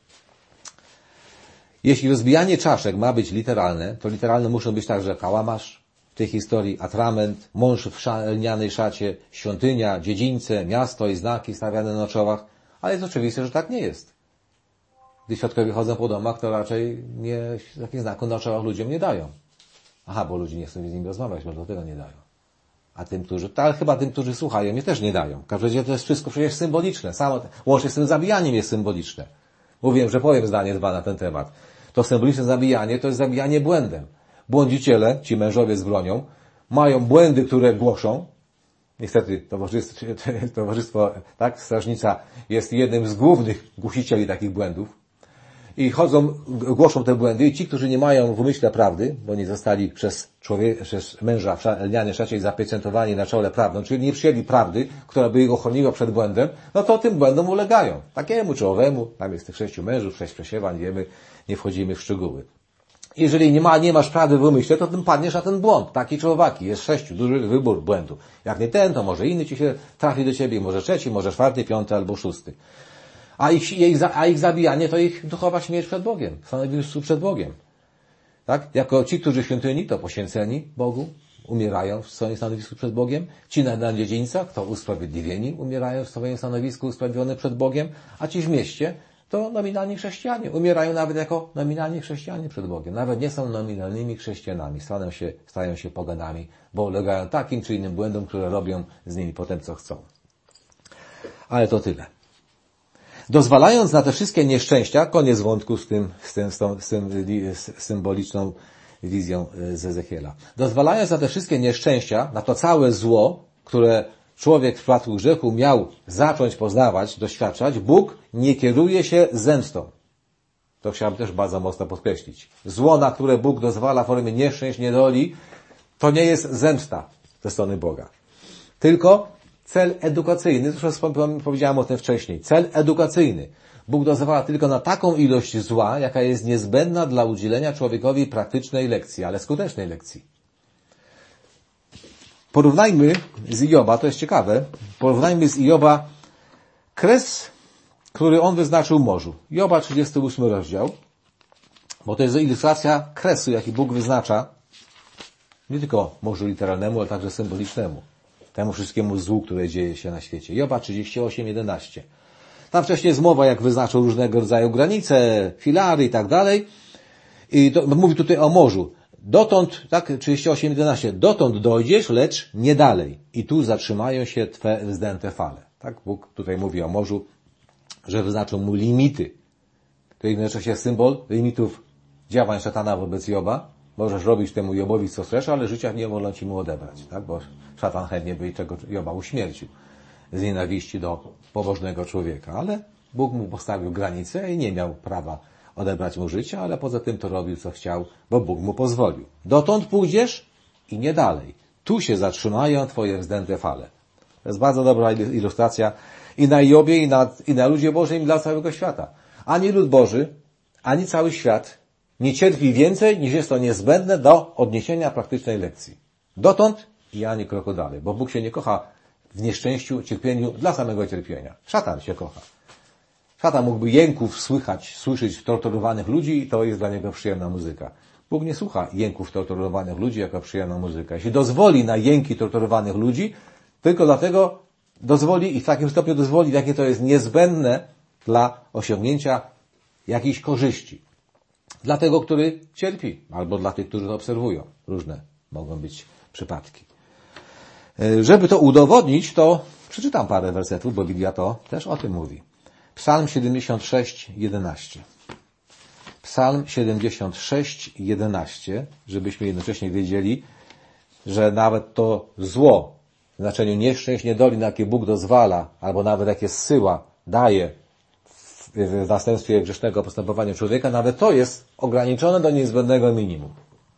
Jeśli rozbijanie czaszek ma być literalne, to literalne muszą być także kałamarz, w tej historii atrament, mąż w lnianej szacie, świątynia, dziedzińce, miasto i znaki stawiane na czołach, ale jest oczywiste, że tak nie jest. Gdy świadkowie chodzą po domach, to raczej nie, takich znaków na czołach ludziom nie dają. Aha, bo ludzie nie chcą z nimi rozmawiać, może dlatego nie dają. A tym, którzy, ale chyba tym, którzy słuchają, mnie też nie dają. W każdym razie to jest wszystko przecież symboliczne. Samo, łącznie z tym zabijaniem jest symboliczne. Mówiłem, że powiem zdanie dwa na ten temat. To symboliczne zabijanie to jest zabijanie błędem. Błądziciele, ci mężowie z bronią, mają błędy, które głoszą. Niestety towarzystwo, towarzystwo tak, strażnica jest jednym z głównych głosicieli takich błędów. I chodzą, głoszą te błędy i ci, którzy nie mają w umyśle prawdy, bo nie zostali przez człowieka, przez męża w lnianej szacie zapieczętowani na czole prawdą, czyli nie przyjęli prawdy, która by ich ochroniła przed błędem, no to tym błędom ulegają. Takiemu czy owemu, tam jest tych sześciu mężów, sześć przesiewań, wiemy, nie wchodzimy w szczegóły. Jeżeli nie, ma, nie masz prawdy w umyśle, to tym padniesz na ten błąd. Taki czy owaki. Jest sześciu, duży wybór błędu. Jak nie ten, to może inny ci się trafi do ciebie, może trzeci, może czwarty, piąty albo szósty. A ich, a ich zabijanie to ich duchowa śmierć przed Bogiem. Stanowisku przed Bogiem. Tak? Jako ci, którzy w świątyni, to poświęceni Bogu, umierają w swoim stanowisku przed Bogiem. Ci na, na dziedzińcach, to usprawiedliwieni, umierają w swoim stanowisku usprawiedliwione przed Bogiem. A ci w mieście, to nominalni chrześcijanie. Umierają nawet jako nominalni chrześcijanie przed Bogiem. Nawet nie są nominalnymi chrześcijanami. Stają się, stają się poganami, bo ulegają takim czy innym błędom, które robią z nimi potem co chcą. Ale to tyle. Dozwalając na te wszystkie nieszczęścia, koniec wątku z tym, z tym, z tą, z tym z symboliczną wizją z Ezechiela. Dozwalając na te wszystkie nieszczęścia, na to całe zło, które człowiek w przypadku grzechu miał zacząć poznawać, doświadczać, Bóg nie kieruje się zemstą. To chciałbym też bardzo mocno podkreślić. Zło, na które Bóg dozwala w formie nieszczęść, niedoli, to nie jest zemsta ze strony Boga. Tylko cel edukacyjny, zresztą powiedziałem o tym wcześniej, cel edukacyjny. Bóg dozwala tylko na taką ilość zła, jaka jest niezbędna dla udzielenia człowiekowi praktycznej lekcji, ale skutecznej lekcji. Porównajmy z Ioba, to jest ciekawe, porównajmy z Ioba kres, który on wyznaczył morzu. Ioba, trzydziesty ósmy rozdział, bo to jest ilustracja kresu, jaki Bóg wyznacza Nie tylko morzu literalnemu, ale także symbolicznemu. Temu wszystkiemu złu, które dzieje się na świecie. Joba trzydzieści osiem, jedenaście. Tam wcześniej jest mowa, jak wyznaczył różnego rodzaju granice, filary i tak dalej. I to, mówi tutaj o morzu. Dotąd, tak, trzydzieści osiem, jedenaście. Dotąd dojdziesz, lecz nie dalej. I tu zatrzymają się twe wzdęte fale. Tak, Bóg tutaj mówi o morzu, że wyznaczył mu limity. To jednocześnie symbol limitów działań szatana wobec Joba. Możesz robić temu Jobowi co chcesz, ale życia nie wolno ci mu odebrać, tak? Bo szatan chętnie by czego Joba uśmiercił z nienawiści do pobożnego człowieka. Ale Bóg mu postawił granicę i nie miał prawa odebrać mu życia, ale poza tym to robił co chciał, bo Bóg mu pozwolił. Dotąd pójdziesz i nie dalej. Tu się zatrzymają twoje wzdęte fale. To jest bardzo dobra ilustracja i na Jobie, i na, i na ludzie Bożym, i dla całego świata. Ani lud Boży, ani cały świat nie cierpi więcej, niż jest to niezbędne do odniesienia praktycznej lekcji. Dotąd i ani kroku dalej, bo Bóg się nie kocha w nieszczęściu, cierpieniu dla samego cierpienia. Szatan się kocha. Szatan mógłby jęków słychać, słyszeć torturowanych ludzi i to jest dla niego przyjemna muzyka. Bóg nie słucha jęków torturowanych ludzi jako przyjemna muzyka. Jeśli dozwoli na jęki torturowanych ludzi, tylko dlatego dozwoli i w takim stopniu dozwoli, jakie to jest niezbędne dla osiągnięcia jakiejś korzyści. Dla tego, który cierpi, albo dla tych, którzy to obserwują. Różne mogą być przypadki. Żeby to udowodnić, to przeczytam parę wersetów, bo Biblia to też o tym mówi. Psalm siedemdziesiąt sześć, jedenaście. Psalm siedemdziesiąt sześć, jedenaście, żebyśmy jednocześnie wiedzieli, że nawet to zło, w znaczeniu nieszczęść, niedoli, na jakie Bóg dozwala, albo nawet jakie zsyła, daje w, w następstwie grzesznego postępowania człowieka, nawet to jest ograniczone do niezbędnego minimum.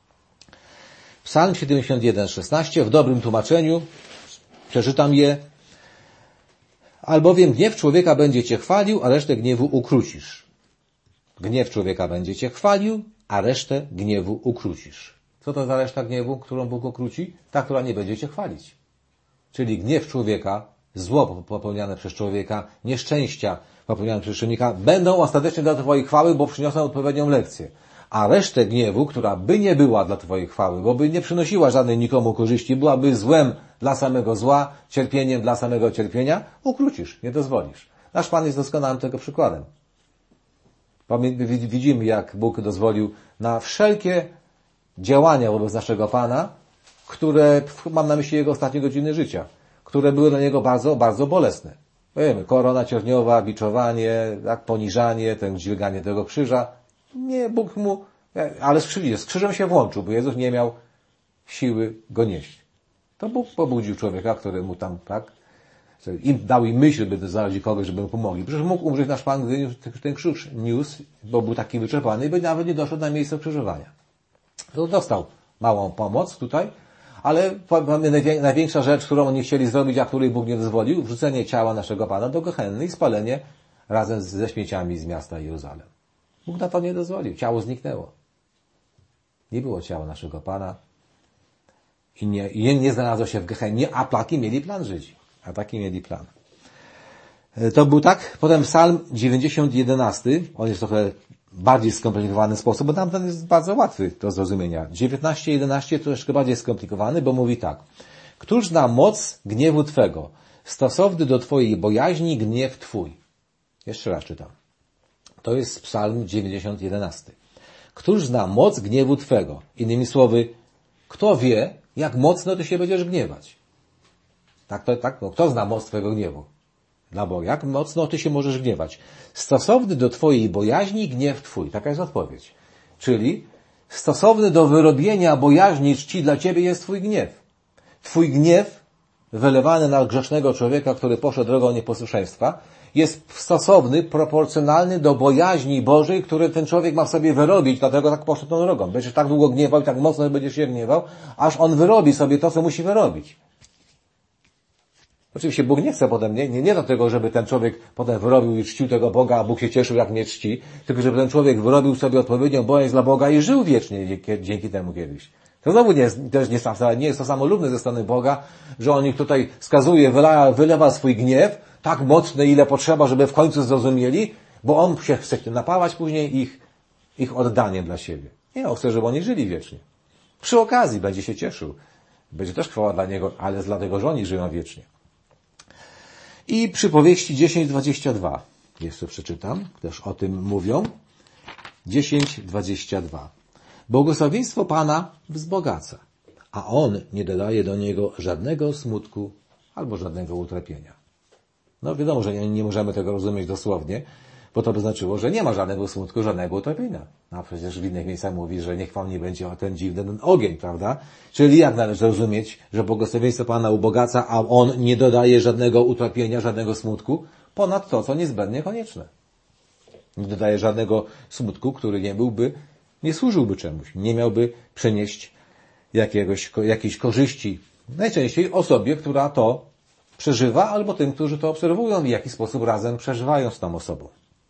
Psalm siedemdziesiąt jeden, szesnaście, w dobrym tłumaczeniu, przeczytam je. Albowiem gniew człowieka będzie cię chwalił, a resztę gniewu ukrócisz. Gniew człowieka będzie cię chwalił, a resztę gniewu ukrócisz. Co to za reszta gniewu, którą Bóg ukróci? Ta, która nie będzie cię chwalić. Czyli gniew człowieka, zło popełniane przez człowieka, nieszczęścia popełniane przez człowieka będą ostatecznie dla twojej chwały, bo przyniosą odpowiednią lekcję. A resztę gniewu, która by nie była dla twojej chwały, bo by nie przynosiła żadnej nikomu korzyści, byłaby złem dla samego zła, cierpieniem dla samego cierpienia, ukrócisz, nie dozwolisz. Nasz Pan jest doskonałym tego przykładem. Widzimy, jak Bóg dozwolił na wszelkie działania wobec naszego Pana, które, mam na myśli Jego ostatnie godziny życia, które były dla Niego bardzo, bardzo bolesne. Wiemy, korona cierniowa, biczowanie, tak, poniżanie, ten dźwiganie tego krzyża. Nie, Bóg mu, ale z krzyżem, z krzyżem się włączył, bo Jezus nie miał siły go nieść. To Bóg pobudził człowieka, który mu tam, tak, im dał im myśl, by znaleźli kogoś, żeby mu pomogli. Przecież mógł umrzeć nasz Pan, gdy ten krzyż niósł, bo był taki wyczerpany i by nawet nie doszedł na miejsce krzyżowania. To dostał małą pomoc tutaj, ale największa rzecz, którą oni chcieli zrobić, a której Bóg nie dozwolił, wrzucenie ciała naszego Pana do Gehenny i spalenie razem ze śmieciami z miasta Jeruzalem. Bóg na to nie dozwolił. Ciało zniknęło. Nie było ciała naszego Pana i nie, i nie znalazło się w Gehennie, a taki mieli plan żyć. A taki mieli plan. To był tak. Potem Psalm dziewięćdziesiąt, jedenasty. On jest trochę bardziej skomplikowany sposób, bo tamten jest bardzo łatwy do zrozumienia. dziewiętnaście, jedenaście troszkę bardziej skomplikowany, bo mówi tak. Któż zna moc gniewu Twego? Stosowny do Twojej bojaźni gniew Twój. Jeszcze raz czytam. To jest Psalm dziewięćdziesiąt, jedenasty. Któż zna moc gniewu Twego? Innymi słowy, kto wie, jak mocno Ty się będziesz gniewać? Tak, to, tak, no, kto zna moc Twojego gniewu? Dla Boga. Jak mocno Ty się możesz gniewać? Stosowny do Twojej bojaźni gniew Twój. Taka jest odpowiedź. Czyli stosowny do wyrobienia bojaźni czci dla Ciebie jest Twój gniew. Twój gniew wylewany na grzesznego człowieka, który poszedł drogą nieposłuszeństwa, jest stosowny, proporcjonalny do bojaźni Bożej, który ten człowiek ma w sobie wyrobić, dlatego tak poszedł tą drogą. Będziesz tak długo gniewał i tak mocno będziesz się gniewał, aż on wyrobi sobie to, co musi wyrobić. Oczywiście Bóg nie chce potem, nie, nie, nie do tego, żeby ten człowiek potem wyrobił i czcił tego Boga, a Bóg się cieszył, jak mnie czci, tylko żeby ten człowiek wyrobił sobie odpowiednią bojaźń dla Boga i żył wiecznie dzięki temu kiedyś. To znowu nie jest, też nie, nie jest to samolubne ze strony Boga, że on ich tutaj skazuje, wylewa, wylewa swój gniew, tak mocny, ile potrzeba, żeby w końcu zrozumieli, bo on się chce napawać później ich, ich oddaniem dla siebie. Nie, on chce, żeby oni żyli wiecznie. Przy okazji będzie się cieszył. Będzie też chwała dla niego, ale dlatego, że oni żyją wiecznie. I przypowieści dziesięć dwadzieścia dwa. Jeszcze przeczytam. Też o tym mówią. dziesięć dwadzieścia dwa. Błogosławieństwo Pana wzbogaca, a On nie dodaje do niego żadnego smutku albo żadnego utrapienia. No wiadomo, że nie, nie możemy tego rozumieć dosłownie, bo to by znaczyło, że nie ma żadnego smutku, żadnego utrapienia. A przecież w innych miejscach mówi, że niech wam nie będzie ten dziwny ten ogień, prawda? Czyli jak należy rozumieć, że błogosławieństwo Pana ubogaca, a On nie dodaje żadnego utrapienia, żadnego smutku, ponad to, co niezbędnie konieczne. Nie dodaje żadnego smutku, który nie byłby, nie służyłby czemuś, nie miałby przenieść jakiegoś, jakiejś korzyści. Najczęściej osobie, która to przeżywa, albo tym, którzy to obserwują i w jaki sposób razem przeżywają z tą osobą.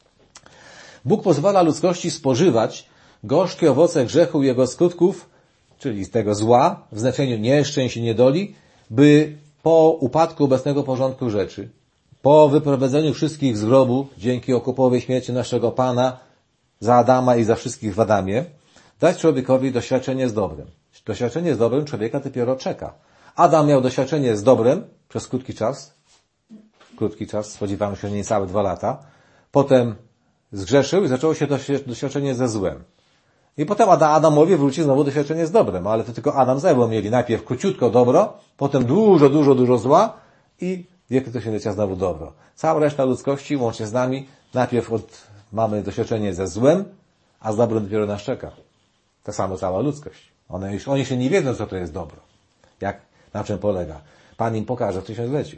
Bóg pozwala ludzkości spożywać gorzkie owoce grzechu i jego skutków, czyli z tego zła, w znaczeniu nieszczęść i niedoli, by po upadku obecnego porządku rzeczy, po wyprowadzeniu wszystkich z grobu, dzięki okupowej śmierci naszego Pana, za Adama i za wszystkich w Adamie, dać człowiekowi doświadczenie z dobrem. Doświadczenie z dobrem człowieka dopiero czeka. Adam miał doświadczenie z dobrem przez krótki czas. Krótki czas, spodziewamy się niecałe dwa lata. Potem zgrzeszył i zaczęło się doświadczenie ze złem. I potem Adamowi wróci znowu doświadczenie z dobrem, ale to tylko Adam z Ewą mieli najpierw króciutko dobro, potem dużo, dużo, dużo zła i wielkie doświadczenia znowu dobro. Cała reszta ludzkości, łącznie z nami, najpierw od, mamy doświadczenie ze złem, a z dobrem dopiero nas czeka. Tak samo cała ludzkość. One już, oni się nie wiedzą, co to jest dobro. Jak, na czym polega. Pan im pokaże w tysiącleciu.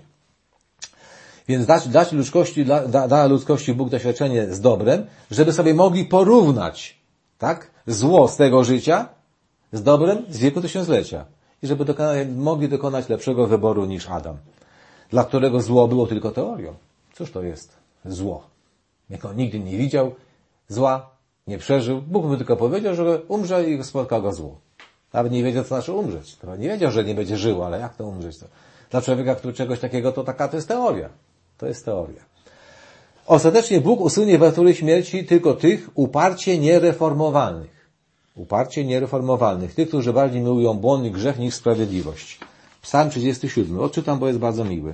Więc dać, dać ludzkości, da, da ludzkości Bóg doświadczenie z dobrem, żeby sobie mogli porównać, tak, zło z tego życia z dobrem z wieku tysiąclecia. I żeby dokonać, mogli dokonać lepszego wyboru niż Adam, dla którego zło było tylko teorią. Cóż to jest zło? Jak on nigdy nie widział zła, nie przeżył, Bóg mu tylko powiedział, że umrze i spotka go zło. Nawet nie wiedział, co znaczy umrzeć. Nie wiedział, że nie będzie żył, ale jak to umrzeć? To dla człowieka, który czegoś takiego, to taka to jest teoria. To jest teoria. Ostatecznie Bóg usunie w natury śmierci tylko tych uparcie niereformowalnych. Uparcie niereformowalnych. Tych, którzy bardziej miłują błąd i grzech niż sprawiedliwość. Psalm trzydziesty siódmy. Odczytam, bo jest bardzo miły.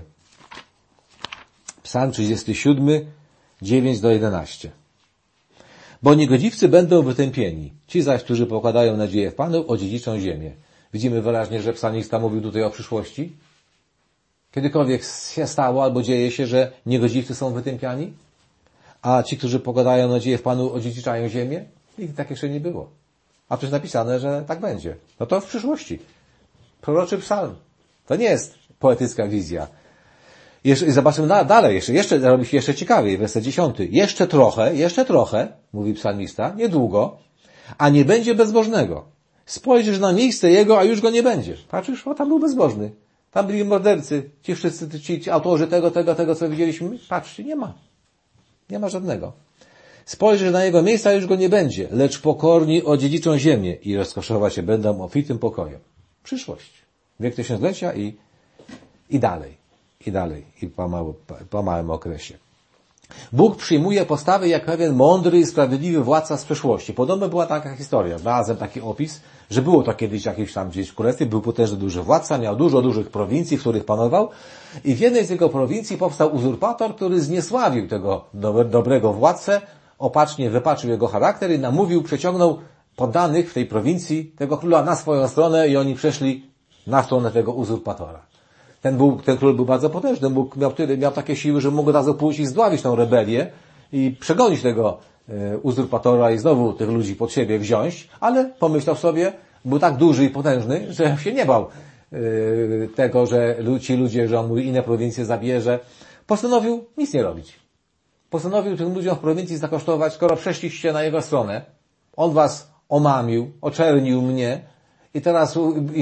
Psalm trzydziesty siódmy, dziewięć do jedenastu. Bo niegodziwcy będą wytępieni. Ci zaś, którzy pokładają nadzieję w Panu, odziedziczą ziemię. Widzimy wyraźnie, że psalmista mówił tutaj o przyszłości. Kiedykolwiek się stało albo dzieje się, że niegodziwcy są wytępiani? A ci, którzy pokładają nadzieję w Panu, odziedziczają ziemię? Nigdy tak jeszcze nie było. A przecież napisane, że tak będzie. No to w przyszłości. Proroczy psalm. To nie jest poetycka wizja. Jeszcze, zobaczymy na, dalej, jeszcze, jeszcze robi się jeszcze ciekawiej, werset dziesiąty. Jeszcze trochę, jeszcze trochę, mówi psalmista, niedługo, a nie będzie bezbożnego. Spojrzysz na miejsce jego, a już go nie będzie. Patrzysz, o tam był bezbożny. Tam byli mordercy, ci wszyscy, ci, ci autorzy tego, tego, tego, co widzieliśmy. Patrzcie, nie ma. Nie ma żadnego. Spojrzysz na jego miejsce, a już go nie będzie, lecz pokorni odziedziczą ziemię i rozkoszować się będą obfitym pokojem. Przyszłość. Wiek tysiąclecia i, i dalej. I dalej. I po, mało, po małym okresie. Bóg przyjmuje postawy jak pewien mądry i sprawiedliwy władca z przeszłości. Podobno była taka historia. Znalazłem taki opis, że było to kiedyś jakieś tam gdzieś w królestwie, był potężny duży władca, miał dużo dużych prowincji, w których panował i w jednej z jego prowincji powstał uzurpator, który zniesławił tego dobrego władcę, opacznie wypaczył jego charakter i namówił, przeciągnął poddanych w tej prowincji tego króla na swoją stronę i oni przeszli na stronę tego uzurpatora. Ten, był, ten król był bardzo potężny, Bóg miał, tyle, miał takie siły, że mógł od razu pójść i zdławić tą rebelię i przegonić tego e, uzurpatora i znowu tych ludzi pod siebie wziąć, ale pomyślał sobie, był tak duży i potężny, że się nie bał e, tego, że ci ludzie, że on mu inne prowincje zabierze. Postanowił nic nie robić. Postanowił tym ludziom w prowincji zakosztować, skoro przeszliście na jego stronę, on was omamił, oczernił mnie, i teraz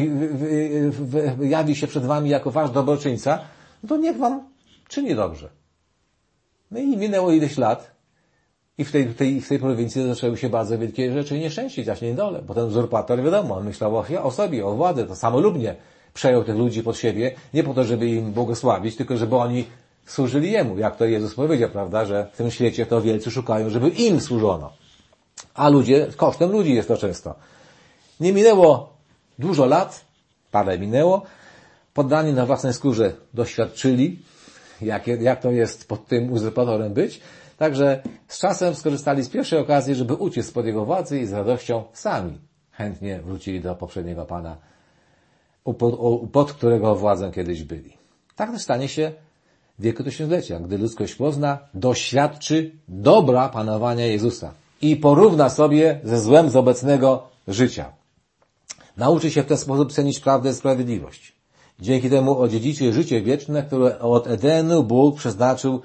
jawi się przed wami jako wasz dobroczyńca, no to niech wam czyni dobrze. No i minęło ileś lat i w tej, w tej, w tej prowincji zaczęły się bardzo wielkie rzeczy i nieszczęście dziać nie dole, bo ten uzurpator, wiadomo, on myślał o, o sobie, o władzy, to samolubnie przejął tych ludzi pod siebie, nie po to, żeby im błogosławić, tylko żeby oni służyli jemu, jak to Jezus powiedział, prawda, że w tym świecie to wielcy szukają, żeby im służono. A ludzie, kosztem ludzi jest to często. Nie minęło dużo lat, parę minęło, poddani na własnej skórze doświadczyli, jak, jak to jest pod tym uzurpatorem być. Także z czasem skorzystali z pierwszej okazji, żeby uciec spod jego władzy i z radością sami chętnie wrócili do poprzedniego Pana, pod, pod którego władzą kiedyś byli. Tak też stanie się w wieku tysiąclecia, gdy ludzkość pozna, doświadczy dobra panowania Jezusa i porówna sobie ze złem z obecnego życia. Nauczy się w ten sposób cenić prawdę i sprawiedliwość. Dzięki temu odziedziczy życie wieczne, które od Edenu Bóg przeznaczył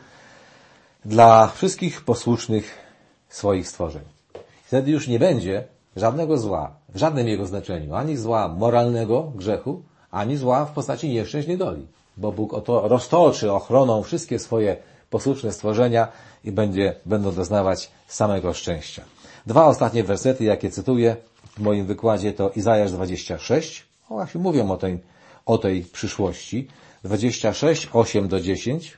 dla wszystkich posłusznych swoich stworzeń. Wtedy już nie będzie żadnego zła, w żadnym jego znaczeniu, ani zła moralnego, grzechu, ani zła w postaci nieszczęść, niedoli. Bo Bóg oto roztoczy ochroną wszystkie swoje posłuszne stworzenia i będzie, będą doznawać samego szczęścia. Dwa ostatnie wersety, jakie cytuję w moim wykładzie, to Izajasz dwadzieścia sześć. O, właśnie mówią o tej, o tej przyszłości. dwadzieścia sześć, osiem do dziesięć.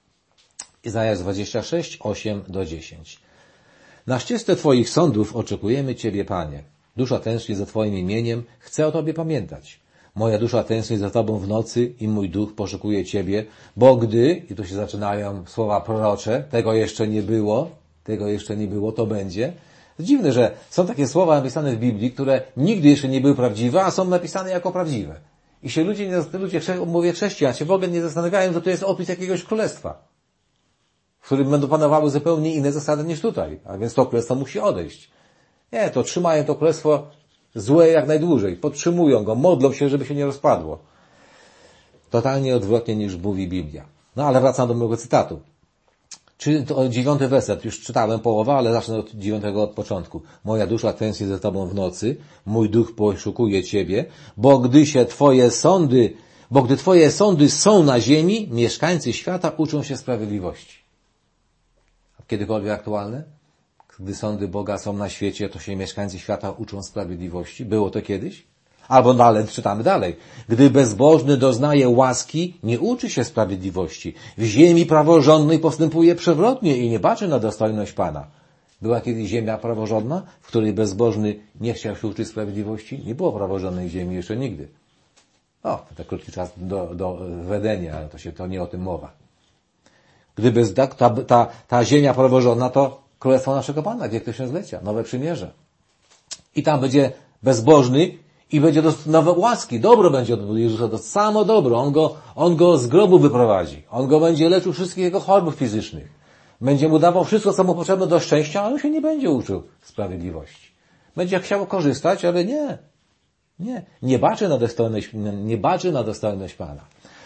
Izajasz dwadzieścia sześć, osiem do dziesięć. Na ścieżce Twoich sądów oczekujemy Ciebie, Panie. Dusza tęskni za Twoim imieniem, chce o Tobie pamiętać. Moja dusza tęskni za Tobą w nocy i mój duch poszukuje Ciebie, bo gdy, i tu się zaczynają słowa prorocze, tego jeszcze nie było, tego jeszcze nie było, to będzie. Dziwne, że są takie słowa napisane w Biblii, które nigdy jeszcze nie były prawdziwe, a są napisane jako prawdziwe. I się ludzie, nie, ludzie mówię chrześcijan, się w ogóle nie zastanawiają, że to jest opis jakiegoś królestwa, w którym będą panowały zupełnie inne zasady niż tutaj. A więc to królestwo musi odejść. Nie, to trzymają to królestwo złe jak najdłużej. Podtrzymują go, modlą się, żeby się nie rozpadło. Totalnie odwrotnie niż mówi Biblia. No ale wracam do mojego cytatu. Czy to dziewiąty werset, już czytałem połowę, ale zacznę od dziewiątego od początku. Moja dusza tęskni za Tobą w nocy, mój duch poszukuje Ciebie, bo gdy się Twoje sądy, bo gdy Twoje sądy są na ziemi, mieszkańcy świata uczą się sprawiedliwości. Kiedykolwiek aktualne? Gdy sądy Boga są na świecie, to się mieszkańcy świata uczą sprawiedliwości. Było to kiedyś? Albo dalej, czytamy dalej. Gdy bezbożny doznaje łaski, nie uczy się sprawiedliwości. W ziemi praworządnej postępuje przewrotnie i nie baczy na dostojność Pana. Była kiedyś ziemia praworządna, w której bezbożny nie chciał się uczyć sprawiedliwości? Nie było praworządnej ziemi jeszcze nigdy. O, to tak krótki czas do, do wedenia, ale to się to nie o tym mowa. Gdyby ta, ta, ta ziemia praworządna, to królestwo naszego Pana, wiek tysiąclecia, nowe przymierze. I tam będzie bezbożny i będzie do nowe łaski. Dobro będzie od Jezusa, to samo dobro. On go, on go z grobu wyprowadzi. On go będzie leczył wszystkich jego chorób fizycznych. Będzie mu dawał wszystko, co mu potrzebne do szczęścia, ale on się nie będzie uczył sprawiedliwości. Będzie chciał korzystać, ale nie. Nie. Nie baczy na dostojność, nie baczy na dostojność Pana.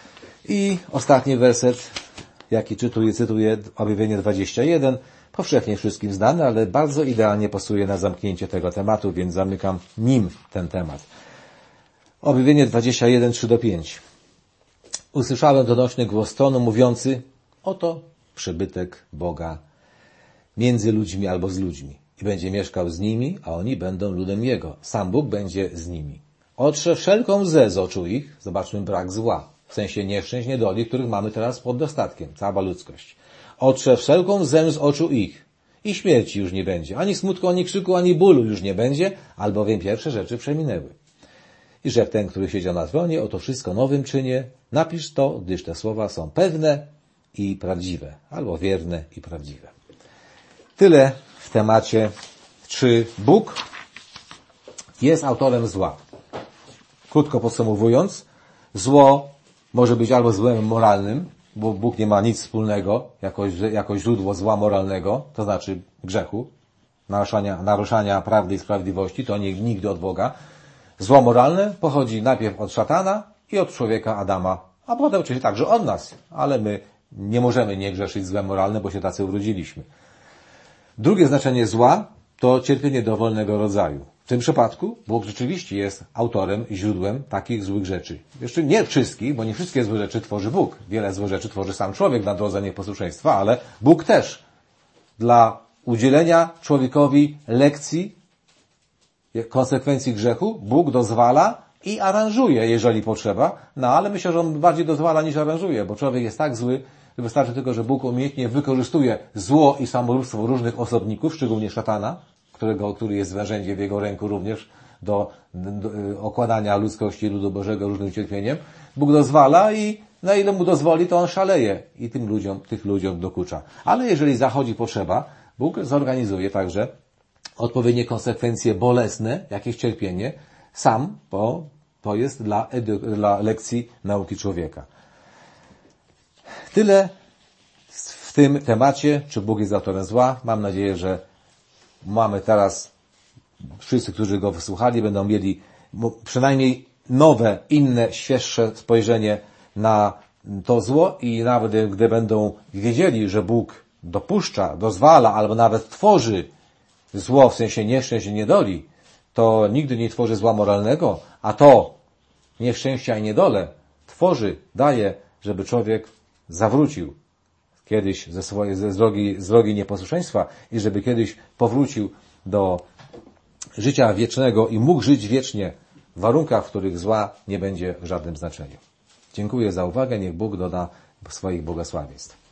I ostatni werset, jaki czytuję, cytuję, Objawienie dwadzieścia jeden, powszechnie wszystkim znany, ale bardzo idealnie pasuje na zamknięcie tego tematu, więc zamykam nim ten temat. Objawienie dwadzieścia jeden, trzy do pięć. Usłyszałem donośny głos tronu mówiący, oto przybytek Boga między ludźmi albo z ludźmi. I będzie mieszkał z nimi, a oni będą ludem Jego. Sam Bóg będzie z nimi. Otrze wszelką łzę z oczu ich, zobaczmy brak zła, w sensie nieszczęść, niedoli, których mamy teraz pod dostatkiem, cała ludzkość. Otrze wszelką łzę z oczu ich i śmierci już nie będzie. Ani smutku, ani krzyku, ani bólu już nie będzie, albowiem pierwsze rzeczy przeminęły. I rzekł ten, który siedział na tronie, oto wszystko nowym czynię, napisz to, gdyż te słowa są pewne i prawdziwe, albo wierne i prawdziwe. Tyle w temacie, czy Bóg jest autorem zła. Krótko podsumowując, zło może być albo złem moralnym, bo Bóg nie ma nic wspólnego jako, jako źródło zła moralnego, to znaczy grzechu, naruszania, naruszania prawdy i sprawiedliwości, to nie, nigdy od Boga. Zło moralne pochodzi najpierw od szatana i od człowieka Adama, a potem oczywiście także od nas, ale my nie możemy nie grzeszyć złem moralne, bo się tacy urodziliśmy. Drugie znaczenie zła to cierpienie dowolnego rodzaju. W tym przypadku Bóg rzeczywiście jest autorem i źródłem takich złych rzeczy. Jeszcze nie wszystkich, bo nie wszystkie złe rzeczy tworzy Bóg. Wiele złych rzeczy tworzy sam człowiek na drodze nieposłuszeństwa, ale Bóg też dla udzielenia człowiekowi lekcji konsekwencji grzechu Bóg dozwala i aranżuje, jeżeli potrzeba. No ale myślę, że On bardziej dozwala niż aranżuje, bo człowiek jest tak zły, że wystarczy tylko, że Bóg umiejętnie wykorzystuje zło i samolubstwo różnych osobników, szczególnie szatana, którego, który jest w narzędzie w jego ręku również do, do okładania ludzkości, ludu Bożego różnym cierpieniem. Bóg dozwala i na ile mu dozwoli, to on szaleje i tym ludziom, tych ludziom dokucza. Ale jeżeli zachodzi potrzeba, Bóg zorganizuje także odpowiednie konsekwencje bolesne, jakieś cierpienie, sam, bo to jest dla, edu- dla lekcji nauki człowieka. Tyle w tym temacie, czy Bóg jest autorem zła. Mam nadzieję, że mamy teraz, wszyscy, którzy go wysłuchali, będą mieli przynajmniej nowe, inne, świeższe spojrzenie na to zło i nawet gdy będą wiedzieli, że Bóg dopuszcza, dozwala albo nawet tworzy zło, w sensie nieszczęść i niedoli, to nigdy nie tworzy zła moralnego, a to nieszczęścia i niedole tworzy, daje, żeby człowiek zawrócił kiedyś ze, swojej, ze z, drogi, z drogi nieposłuszeństwa i żeby kiedyś powrócił do życia wiecznego i mógł żyć wiecznie w warunkach, w których zła nie będzie w żadnym znaczeniu. Dziękuję za uwagę. Niech Bóg doda swoich błogosławieństw.